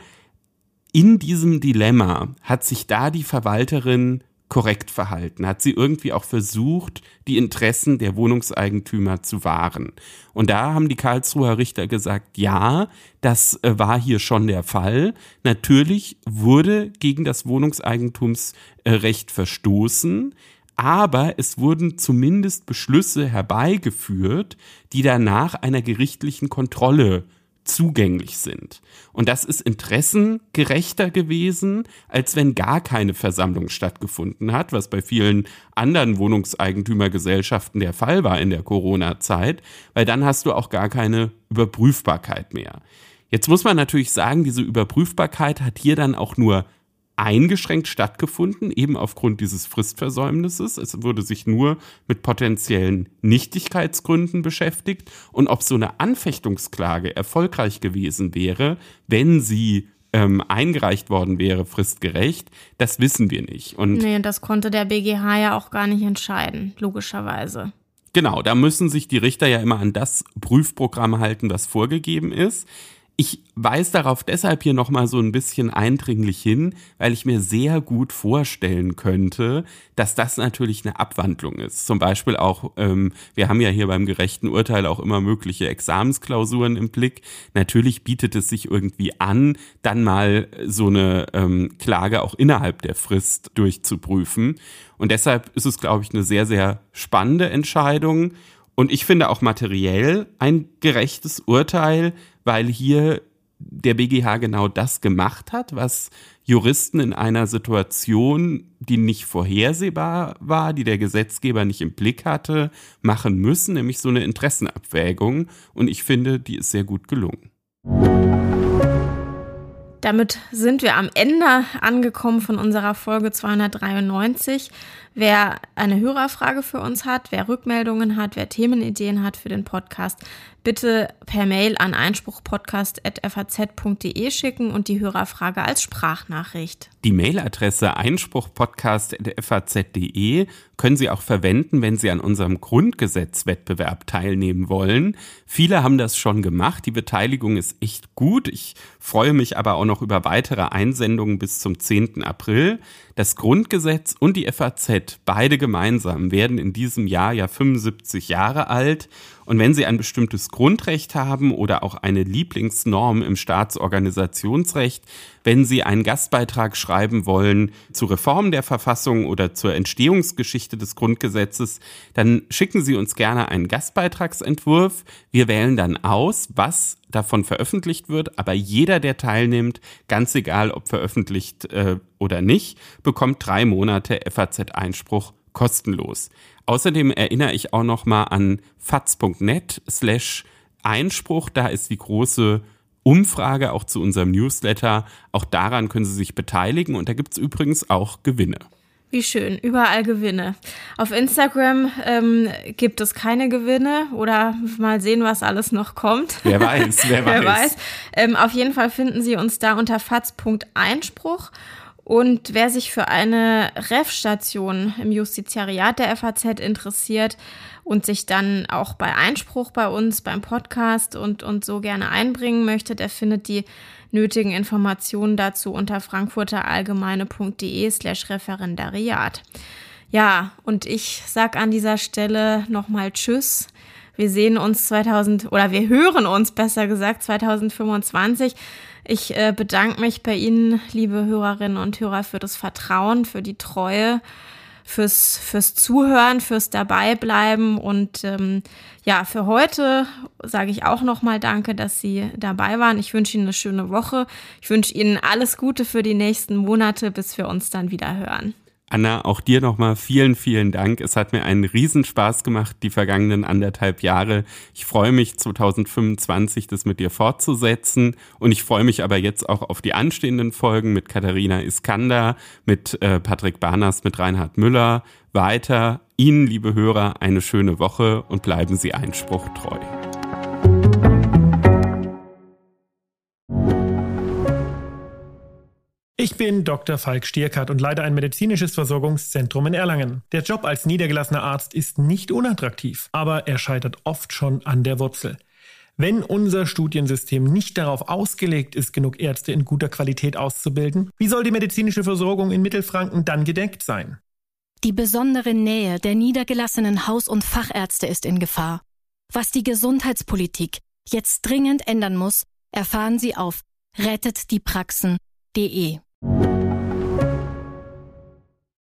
in diesem Dilemma hat sich da die Verwalterin korrekt verhalten? Hat sie irgendwie auch versucht, die Interessen der Wohnungseigentümer zu wahren? Und da haben die Karlsruher Richter gesagt, ja, das war hier schon der Fall. Natürlich wurde gegen das Wohnungseigentumsrecht verstoßen, aber es wurden zumindest Beschlüsse herbeigeführt, die danach einer gerichtlichen Kontrolle zugänglich sind. Und das ist interessengerechter gewesen, als wenn gar keine Versammlung stattgefunden hat, was bei vielen anderen Wohnungseigentümergesellschaften der Fall war in der Corona-Zeit, weil dann hast du auch gar keine Überprüfbarkeit mehr. Jetzt muss man natürlich sagen, diese Überprüfbarkeit hat hier dann auch nur eingeschränkt stattgefunden, eben aufgrund dieses Fristversäumnisses. Es wurde sich nur mit potenziellen Nichtigkeitsgründen beschäftigt. Und ob so eine Anfechtungsklage erfolgreich gewesen wäre, wenn sie ähm, eingereicht worden wäre, fristgerecht, das wissen wir nicht. Und nee, das konnte der B G H ja auch gar nicht entscheiden, logischerweise. Genau, da müssen sich die Richter ja immer an das Prüfprogramm halten, was vorgegeben ist. Ich weise darauf deshalb hier nochmal so ein bisschen eindringlich hin, weil ich mir sehr gut vorstellen könnte, dass das natürlich eine Abwandlung ist. Zum Beispiel auch, ähm, wir haben ja hier beim gerechten Urteil auch immer mögliche Examensklausuren im Blick. Natürlich bietet es sich irgendwie an, dann mal so eine ähm, Klage auch innerhalb der Frist durchzuprüfen. Und deshalb ist es, glaube ich, eine sehr, sehr spannende Entscheidung. Und ich finde auch materiell ein gerechtes Urteil, weil hier der B G H genau das gemacht hat, was Juristen in einer Situation, die nicht vorhersehbar war, die der Gesetzgeber nicht im Blick hatte, machen müssen, nämlich so eine Interessenabwägung. Und ich finde, die ist sehr gut gelungen. Damit sind wir am Ende angekommen von unserer Folge zweihundertdreiundneunzig. Wer eine Hörerfrage für uns hat, wer Rückmeldungen hat, wer Themenideen hat für den Podcast, bitte per Mail an einspruchpodcast at f a z punkt d e schicken und die Hörerfrage als Sprachnachricht. Die Mailadresse einspruchpodcast at f a z punkt d e können Sie auch verwenden, wenn Sie an unserem Grundgesetzwettbewerb teilnehmen wollen. Viele haben das schon gemacht. Die Beteiligung ist echt gut. Ich freue mich aber auch noch über weitere Einsendungen bis zum zehnten April. Das Grundgesetz und die F A Z, beide gemeinsam, werden in diesem Jahr ja fünfundsiebzig Jahre alt. Und wenn Sie ein bestimmtes Grundrecht haben oder auch eine Lieblingsnorm im Staatsorganisationsrecht, wenn Sie einen Gastbeitrag schreiben wollen zur Reform der Verfassung oder zur Entstehungsgeschichte des Grundgesetzes, dann schicken Sie uns gerne einen Gastbeitragsentwurf. Wir wählen dann aus, was davon veröffentlicht wird, aber jeder, der teilnimmt, ganz egal ob veröffentlicht äh, oder nicht, bekommt drei Monate F A Z-Einspruch kostenlos. Außerdem erinnere ich auch noch mal an faz punkt net slash Einspruch. Da ist die große Umfrage auch zu unserem Newsletter. Auch daran können Sie sich beteiligen und da gibt es übrigens auch Gewinne. Wie schön, überall Gewinne. Auf Instagram ähm, gibt es keine Gewinne oder mal sehen, was alles noch kommt. Wer weiß, wer weiß. wer weiß. Ähm, auf jeden Fall finden Sie uns da unter faz punkt einspruch. Und wer sich für eine Ref-Station im Justiziariat der F A Z interessiert und sich dann auch bei Einspruch bei uns, beim Podcast und, und so gerne einbringen möchte, der findet die nötigen Informationen dazu unter frankfurterallgemeine punkt d e slash Referendariat. Ja, und ich sag an dieser Stelle nochmal Tschüss. Wir sehen uns zweitausend oder wir hören uns besser gesagt zweitausendfünfundzwanzig. Ich äh, bedanke mich bei Ihnen, liebe Hörerinnen und Hörer, für das Vertrauen, für die Treue, fürs fürs Zuhören, fürs Dabeibleiben und ähm, ja, für heute sage ich auch nochmal Danke, dass Sie dabei waren. Ich wünsche Ihnen eine schöne Woche. Ich wünsche Ihnen alles Gute für die nächsten Monate, bis wir uns dann wieder hören. Anna, auch dir nochmal vielen, vielen Dank. Es hat mir einen Riesenspaß gemacht, die vergangenen anderthalb Jahre. Ich freue mich, zweitausendfünfundzwanzig das mit dir fortzusetzen. Und ich freue mich aber jetzt auch auf die anstehenden Folgen mit Katharina Iskander, mit äh, Patrick Barnas, mit Reinhard Müller. Weiter Ihnen, liebe Hörer, eine schöne Woche und bleiben Sie einspruchtreu. Ich bin Doktor Falk Stierkart und leite ein medizinisches Versorgungszentrum in Erlangen. Der Job als niedergelassener Arzt ist nicht unattraktiv, aber er scheitert oft schon an der Wurzel. Wenn unser Studiensystem nicht darauf ausgelegt ist, genug Ärzte in guter Qualität auszubilden, wie soll die medizinische Versorgung in Mittelfranken dann gedeckt sein? Die besondere Nähe der niedergelassenen Haus- und Fachärzte ist in Gefahr. Was die Gesundheitspolitik jetzt dringend ändern muss, erfahren Sie auf rettet die praxen punkt de.